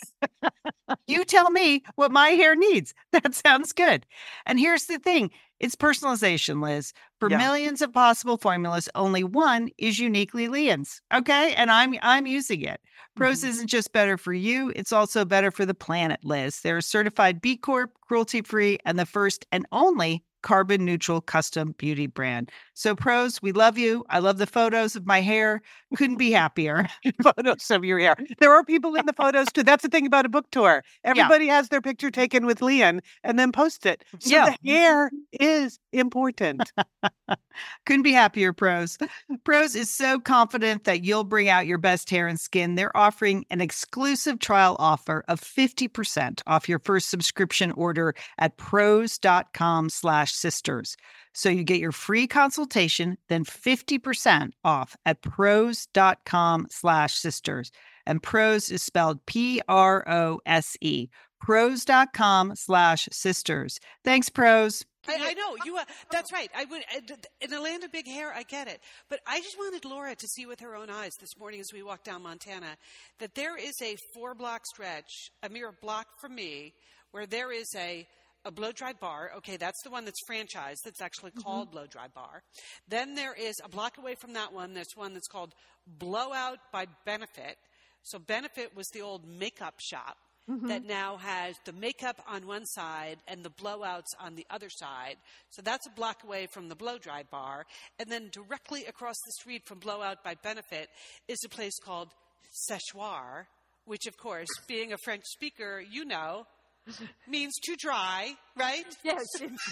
You tell me what my hair needs. That sounds good. And here's the thing. It's personalization, Liz. For Yeah. millions of possible formulas, only one is uniquely Lian's. Okay? And I'm I'm using it. Pros Mhm. isn't just better for you, it's also better for the planet, Liz. They're a certified B Corp, cruelty-free, and the first and only carbon neutral custom beauty brand. So pros, we love you. I love the photos of my hair. Couldn't be happier. Photos of your hair. There are people in the photos too. That's the thing about a book tour. Everybody has their picture taken with Lian and then post it. So Yeah. the hair is important. Couldn't be happier, Pros. Pros is so confident that you'll bring out your best hair and skin. They're offering an exclusive trial offer of fifty percent off your first subscription order at pros.com slash sisters. So you get your free consultation, then fifty percent off at pros.com slash sisters. And Pros is spelled P R O S E. Pros.com slash sisters. Thanks, Pros. I, I know you. Uh, that's right. I would uh, in the land of big hair. I get it, but I just wanted Laura to see with her own eyes this morning as we walked down Montana that there is a four-block stretch, a mere block from me, where there is a a blow dry bar. Okay, that's the one that's franchised. That's actually called mm-hmm. Blow Dry Bar. Then there is a block away from that one. There's one that's called Blowout by Benefit. So Benefit was the old makeup shop. Mm-hmm. That now has the makeup on one side and the blowouts on the other side. So that's a block away from the blow dry bar. And then directly across the street from Blowout by Benefit is a place called Séchoir, which, of course, being a French speaker, you know, means to dry, right? Yes.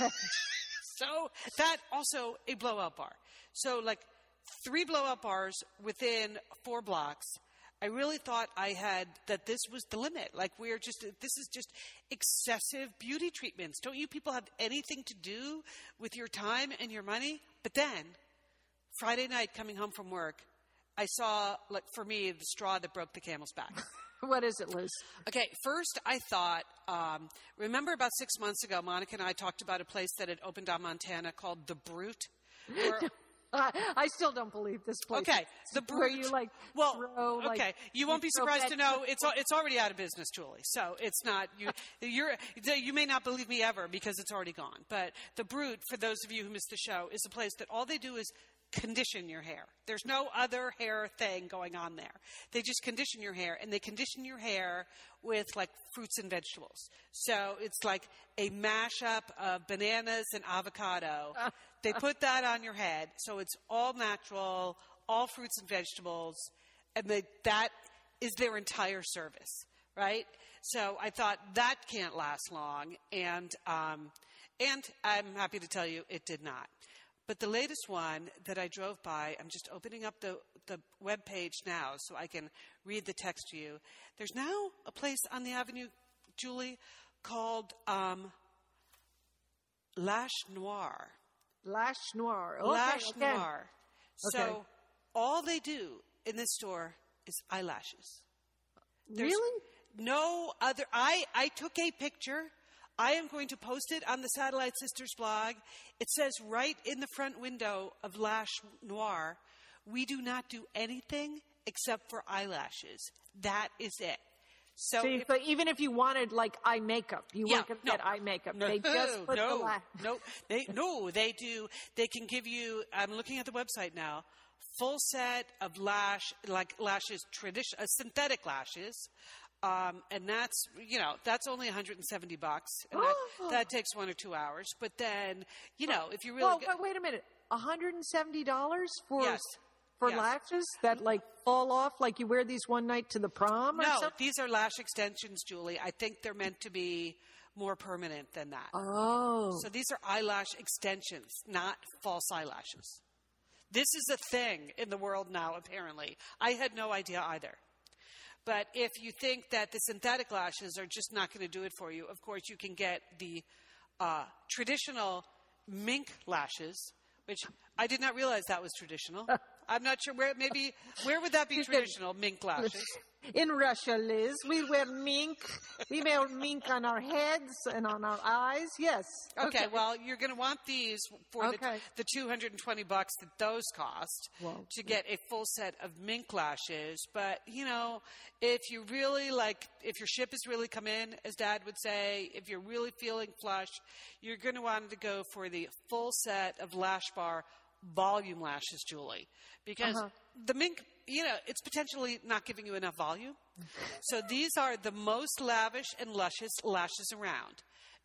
So that also a blowout bar. So like three blowout bars within four blocks. I really thought I had that this was the limit. Like we're just, this is just excessive beauty treatments. Don't you people have anything to do with your time and your money? But then, Friday night coming home from work, I saw, like for me, the straw that broke the camel's back. What is it, Liz? Okay, first I thought, um, remember about six months ago, Monica and I talked about a place that had opened on Montana called The Brute? Where, Uh, I still don't believe this place. Okay, the Brute. Where you like well, throw, like, okay, you won't you be throw surprised to know vegetables. it's al- it's already out of business, Julie. So it's not you. You're you may not believe me ever because it's already gone. But the Brute, for those of you who missed the show, is a place that all they do is condition your hair. There's no other hair thing going on there. They just condition your hair, and they condition your hair with like fruits and vegetables. So it's like a mashup of bananas and avocado. They put that on your head, so it's all natural, all fruits and vegetables, and they, that is their entire service, right? So I thought that can't last long, and um, and I'm happy to tell you it did not. But the latest one that I drove by, I'm just opening up the, the web page now so I can read the text to you. There's now a place on the avenue, Julie, called um, Lash Noir. Lash Noir. Okay, Lash okay. Noir. So Okay. all they do in this store is eyelashes. There's Really? no other. I, I took a picture. I am going to post it on the Satellite Sisters blog. It says right in the front window of Lash Noir, we do not do anything except for eyelashes. That is it. So, So you, if, but even if you wanted like eye makeup, you Yeah, weren't going to no. get eye makeup. no, They just put no, the lash. no, they, no, they do. They can give you. I'm looking at the website now. Full set of lash, like lashes, tradition, uh, synthetic lashes, um, and that's you know that's only one hundred seventy bucks, and that, that takes one or two hours. But then you know if you really Well, get, but wait a minute. one hundred seventy dollars for Yes. for Yes. lashes that like fall off like you wear these one night to the prom or no, something? these are lash extensions, Julie. I think they're meant to be more permanent than that. Oh. So these are eyelash extensions, not false eyelashes. This is a thing in the world now, apparently. I had no idea either. But if you think that the synthetic lashes are just not going to do it for you, of course, you can get the uh, traditional mink lashes, which I did not realize that was traditional. I'm not sure where. Maybe where would that be traditional? Mink lashes. In Russia, Liz, we wear mink. We wear mink on our heads and on our eyes. Yes. Okay. okay. Well, you're going to want these for okay. the, the two hundred twenty bucks that those cost well, to get a full set of mink lashes. But you know, if you really like, if your ship has really come in, as Dad would say, if you're really feeling flush, you're going to want to go for the full set of Lash Bar volume lashes, Julie, because uh-huh. the mink, you know, it's potentially not giving you enough volume. So these are the most lavish and luscious lashes around.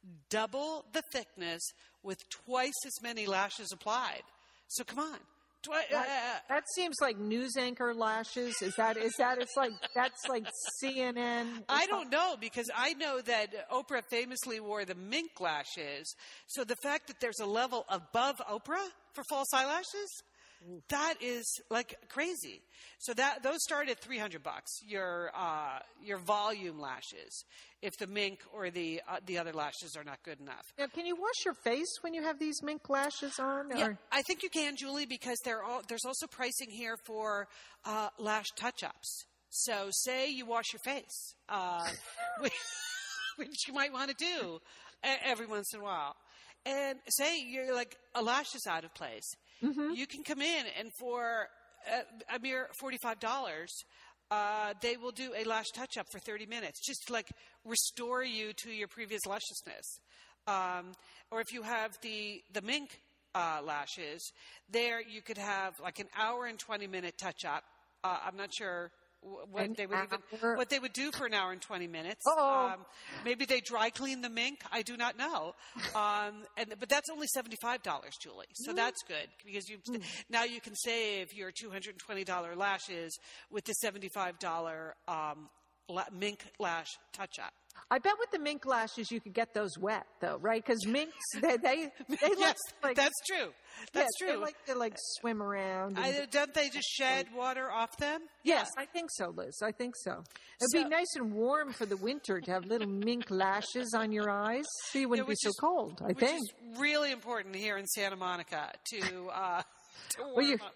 Double the thickness with twice as many lashes applied. So come on. Twi- that, uh, that seems like news anchor lashes. Is that, is that, it's like, that's like C N N. I don't know, because I know that Oprah famously wore the mink lashes. So the fact that there's a level above Oprah for false eyelashes, that is like crazy. So that those start at three hundred bucks. Your uh, your volume lashes, if the mink or the uh, the other lashes are not good enough. Now, can you wash your face when you have these mink lashes on? Or? Yeah, I think you can, Julie, because there all, there's also pricing here for uh, lash touch-ups. So, say you wash your face, uh, which, which you might want to do every once in a while. And say you're like a lash is out of place. Mm-hmm. You can come in, and for a, a mere forty-five dollars, uh, they will do a lash touch-up for thirty minutes, just to like restore you to your previous lusciousness. Um, or if you have the, the mink uh, lashes, there you could have like an hour and twenty minute touch-up. Uh, I'm not sure what An they would even, what they would do for an hour and twenty minutes. Um, maybe they dry clean the mink. I do not know. Um, and but that's only seventy-five dollars, Julie. So mm. that's good, because you mm. now you can save your two hundred twenty dollars lashes with the seventy-five dollars um, la- mink lash touch up. I bet with the mink lashes you could get those wet, though, right? Because minks, they they, they yes, like, that's true. That's yeah, true. They like to like swim around. And, I, don't they just shed water off them? Yes, yeah. I think so, Liz. I think so. It'd so, be nice and warm for the winter to have little mink lashes on your eyes, so you wouldn't yeah, be so is, cold. I which think is really important here in Santa Monica to. Uh, Well, you...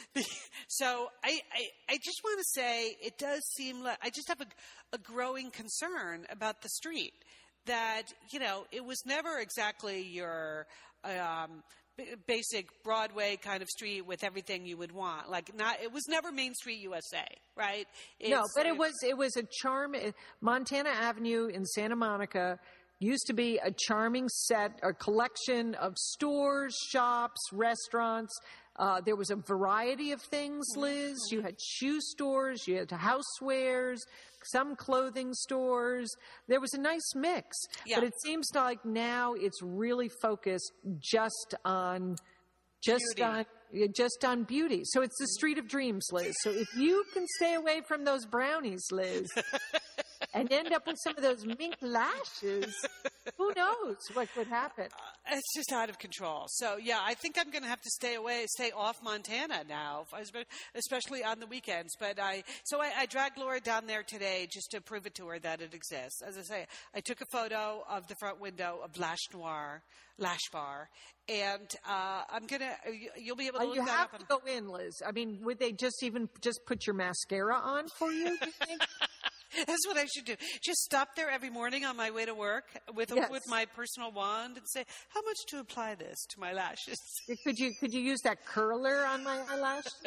So I, I, I just want to say it does seem like I just have a, a growing concern about the street, that, you know, it was never exactly your um, b- basic Broadway kind of street with everything you would want. Like not, it was never Main Street U S A, right? It's, no, but it was it was a charm. Montana Avenue in Santa Monica used to be a charming set, a collection of stores, shops, restaurants. Uh, there was a variety of things, Liz. You had shoe stores, you had housewares, some clothing stores. There was a nice mix. Yeah. But it seems like now it's really focused just on just beauty. on just on beauty. So it's the street of dreams, Liz. So if you can stay away from those brownies, Liz, and end up with some of those mink lashes, who knows what could happen? Uh, it's just out of control. So, yeah, I think I'm going to have to stay away, stay off Montana now, especially on the weekends. But I, so I, I dragged Laura down there today just to prove it to her that it exists. As I say, I took a photo of the front window of Lash Noir, Lash Bar, and uh, I'm going to, you'll be able to uh, look you that have up. to go in, Liz. I mean, would they just even just put your mascara on for you, do you think? That's what I should do. Just stop there every morning on my way to work with Yes. with my personal wand and say, "How much to apply this to my lashes?" Could you could you use that curler on my eyelashes?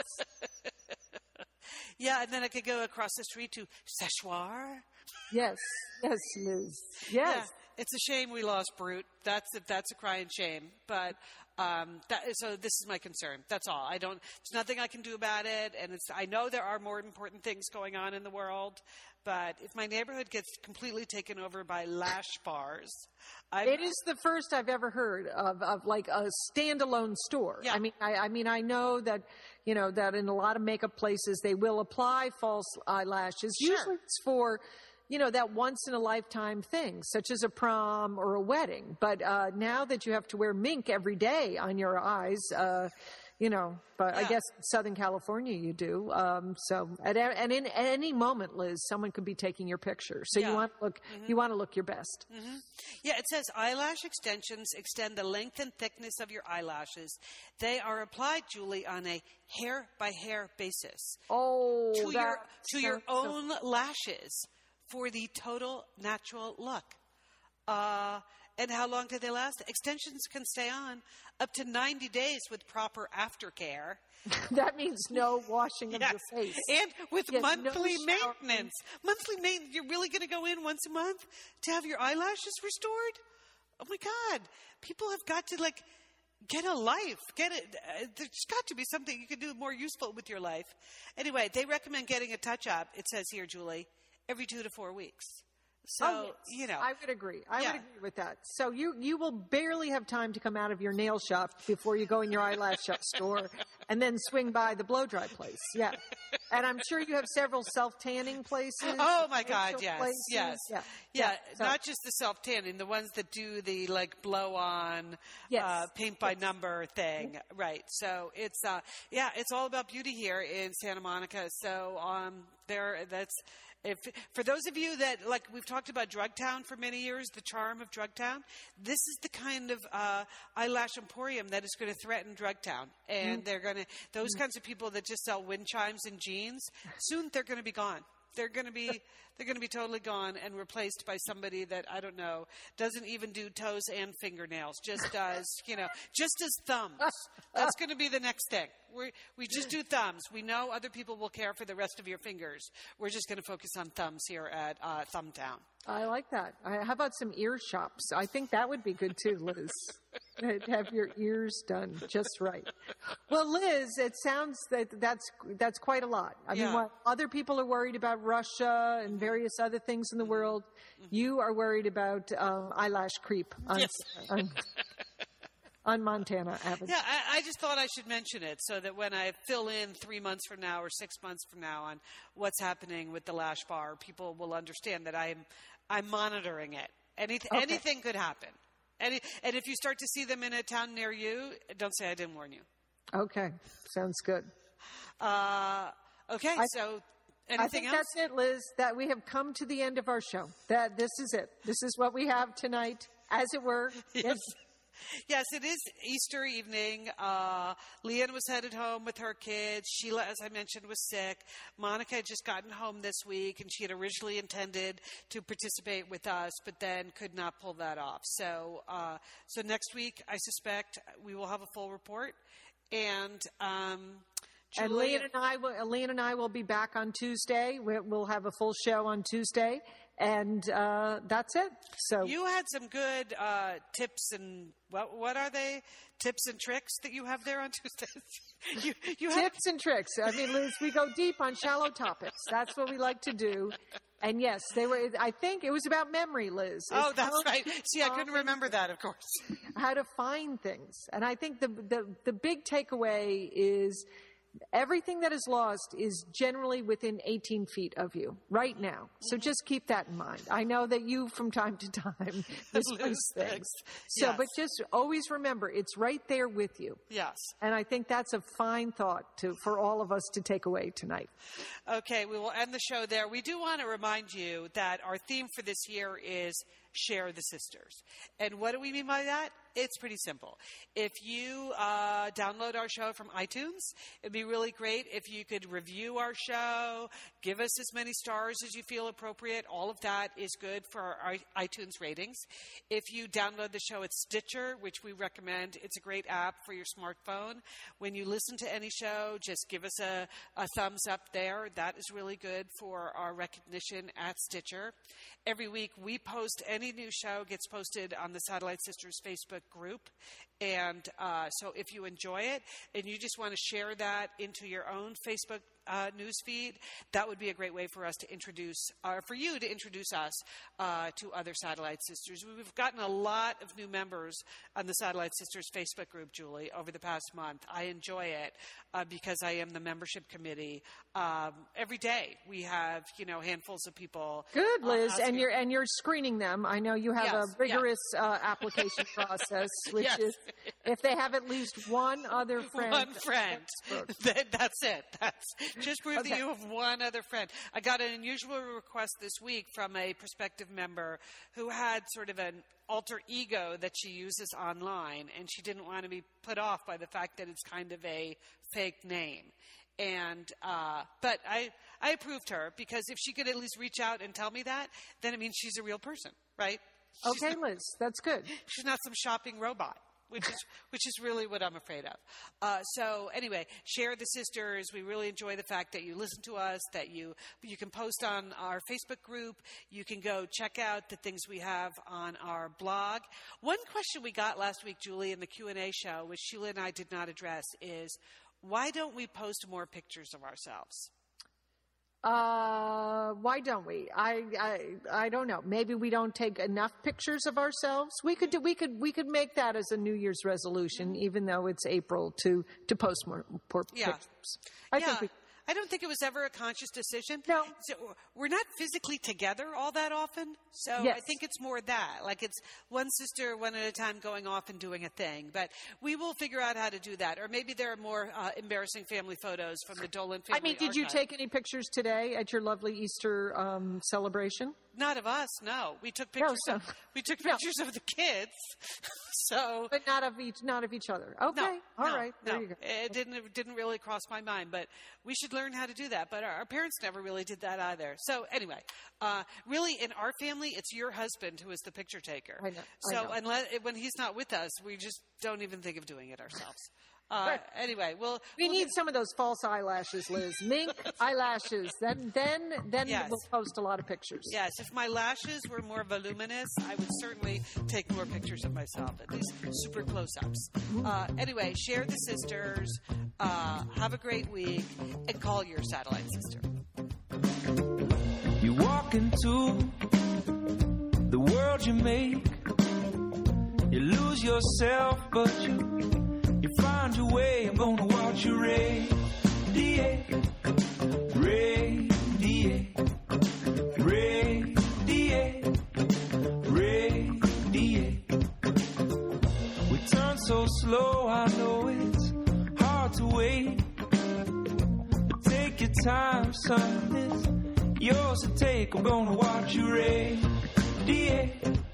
Yeah, and then I could go across the street to Szechuan. Yes, yes, Liz. Yes. Yeah, it's a shame we lost Brute. That's a, that's a crying shame. But um, that, so this is my concern. That's all. I don't. There's nothing I can do about it. And it's. I know there are more important things going on in the world. But if my neighborhood gets completely taken over by lash bars, I'm, it is the first I've ever heard of, of like a standalone store. Yeah. I mean, I, I mean, I know that, you know, that in a lot of makeup places they will apply false eyelashes. Sure. Usually it's for, you know, that once in a lifetime thing, such as a prom or a wedding. But uh, now that you have to wear mink every day on your eyes, uh, you know, but I Yeah. guess in Southern California you do. Um, so, at, a- and in at any moment, Liz, someone could be taking your picture. So Yeah. you want to look, you want to look your best. Yeah, it says eyelash extensions extend the length and thickness of your eyelashes. They are applied, Julie, on a hair by hair basis Oh, to your that to your sounds so- own lashes for the total natural look. Uh, and how long do they last? Extensions can stay on up to ninety days with proper aftercare. That means no washing of Yes. your face. And with Yes, no monthly showering. maintenance. Monthly maintenance. You're really going to go in once a month to have your eyelashes restored? Oh my God. People have got to like get a life. Get it. Uh, there's got to be something you can do more useful with your life. Anyway, they recommend getting a touch up, it says here, Julie, every two to four weeks. So, Oh, yes. you know. I would agree. I Yeah. would agree with that. So you you will barely have time to come out of your nail shop before you go in your eyelash shop store and then swing by the blow dry place. Yeah. And I'm sure you have several self tanning places. Oh my God, facial yes, places. yes. Yeah. Yeah, So- not just the self tanning, the ones that do the like blow on, Yes. uh, paint by number thing, right? So it's uh, yeah, it's all about beauty here in Santa Monica. So um, there, that's if for those of you that like we've talked about Drugtown for many years, the charm of Drugtown. This is the kind of uh, eyelash emporium that is going to threaten Drugtown, and they're going to those kinds of people that just sell wind chimes and jeans. Soon they're going to be gone. They're going to be they're going to be totally gone and replaced by somebody that I don't know doesn't even do toes and fingernails, just does you know just does thumbs. That's going to be the next thing. We we just do thumbs. We know other people will care for the rest of your fingers. We're just going to focus on thumbs here at uh, Thumbtown. I like that. I, how about some ear shops? I think that would be good too, Liz. To have your ears done just right. Well, Liz, it sounds that that's that's quite a lot. I Yeah. mean, what other people are worried about Russia and various other things in the world, you are worried about um, eyelash creep on, Yes. on, on Montana Avenue. Yeah, I, I just thought I should mention it so that when I fill in three months from now or six months from now on what's happening with the lash bar, people will understand that I'm I'm monitoring it. Any, Okay. Anything could happen. Any, and if you start to see them in a town near you, don't say I didn't warn you. Okay, sounds good. Uh, okay, I- so I anything think else? that's it, Liz. That we have come to the end of our show. That this is it. This is what we have tonight, as it were. Yes. Yes, it is Easter evening. Uh, Leanne was headed home with her kids. Sheila, as I mentioned, was sick. Monica had just gotten home this week, and she had originally intended to participate with us, but then could not pull that off. So, uh, so next week, I suspect we will have a full report. And um, And Julie- Leanne and I will. Leanne and I will be back on Tuesday. We- We'll have a full show on Tuesday, and uh, that's it. So you had some good uh, tips and what what are they? Tips and tricks that you have there on Tuesdays. you you had tips and tricks. I mean, Liz, we go deep on shallow topics. That's what we like to do. And yes, they were. I think it was about memory, Liz. oh, It's that's how- right. See, I couldn't remember that, of course. how to find things. And I think the, the, the big takeaway is everything that is lost is generally within eighteen feet of you right now. So just keep that in mind. I know that you, from time to time, misplace Lose things. things. So, Yes. but just always remember, it's right there with you. Yes. And I think that's a fine thought to, for all of us to take away tonight. Okay, we will end the show there. We do want to remind you that our theme for this year is Share the Sisters. And what do we mean by that? It's pretty simple. If you uh, download our show from iTunes, it'd be really great if you could review our show, give us as many stars as you feel appropriate. All of that is good for our iTunes ratings. If you download the show at Stitcher, which we recommend, it's a great app for your smartphone. When you listen to any show, just give us a, a thumbs up there. That is really good for our recognition at Stitcher. Every week we post, any new show gets posted on the Satellite Sisters Facebook group. And uh, so if you enjoy it and you just want to share that into your own Facebook uh, news feed, that would be a great way for us to introduce, or for you to introduce us uh, to other Satellite Sisters. We've gotten a lot of new members on the Satellite Sisters Facebook group, Julie, over the past month. I enjoy it uh, because I am the membership committee. Um, every day we have, you know, handfuls of people. Good, uh, Liz, and asking- you're and you're screening them. I know you have Yes, a rigorous uh, application process, which Yes, is if they have at least one other friend. One friend. That, that's it. That's just prove Okay. that you have one other friend. I got an unusual request this week from a prospective member who had sort of an alter ego that she uses online, and she didn't want to be put off by the fact that it's kind of a fake name. And uh, but I I approved her, because if she could at least reach out and tell me that, then it means she's a real person, right? She's Okay, not, Liz, that's good. she's not some shopping robot, which is which is really what I'm afraid of. Uh, so anyway, share the sisters. We really enjoy the fact that you listen to us, that you you can post on our Facebook group. You can go check out the things we have on our blog. One question we got last week, Julie, in the Q and A show, which Sheila and I did not address, is why don't we post more pictures of ourselves? Uh, why don't we? I, I, I don't know. Maybe we don't take enough pictures of ourselves. We could do, we could, we could make that as a New Year's resolution, even though it's April, to, to post more, more Yeah. pictures. I yeah. think we, I don't think it was ever a conscious decision. No. So we're not physically together all that often. So I Yes. think it's more that. Like it's one sister, one at a time, going off and doing a thing. But we will figure out how to do that. Or maybe there are more uh, embarrassing family photos from the Dolan family I mean, did you archive. take any pictures today at your lovely Easter um, celebration? Not of us, no. We took pictures so- of we took No. pictures of the kids. So But not of each, not of each other. Okay, no, all no, right, there no. you go. It didn't it didn't really cross my mind, but we should learn how to do that. But our, our parents never really did that either. So anyway, uh, really, in our family, it's your husband who is the picture taker. I know, I So know. unless when he's not with us, we just don't even think of doing it ourselves. Uh, Right. Anyway, we'll We we'll need get- some of those false eyelashes, Liz. Mink eyelashes. Then, then, then Yes. we'll post a lot of pictures. Yes, if my lashes were more voluminous, I would certainly take more pictures of myself, at least super close-ups. Uh, anyway, share the sisters, uh, have a great week, and call your satellite sister. You walk into the world you make. You lose yourself, but you you find your way. I'm gonna watch you radiate, radiate, radiate, radiate. We turn so slow, I know it's hard to wait. But take your time, son, it's yours to take. I'm gonna watch you radiate,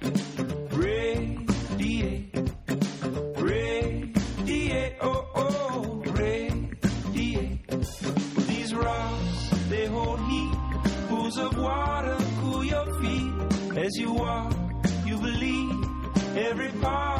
radiate, radiate, oh, oh, radiate. These rocks, they hold heat, pools of water cool your feet. As you walk, you believe every part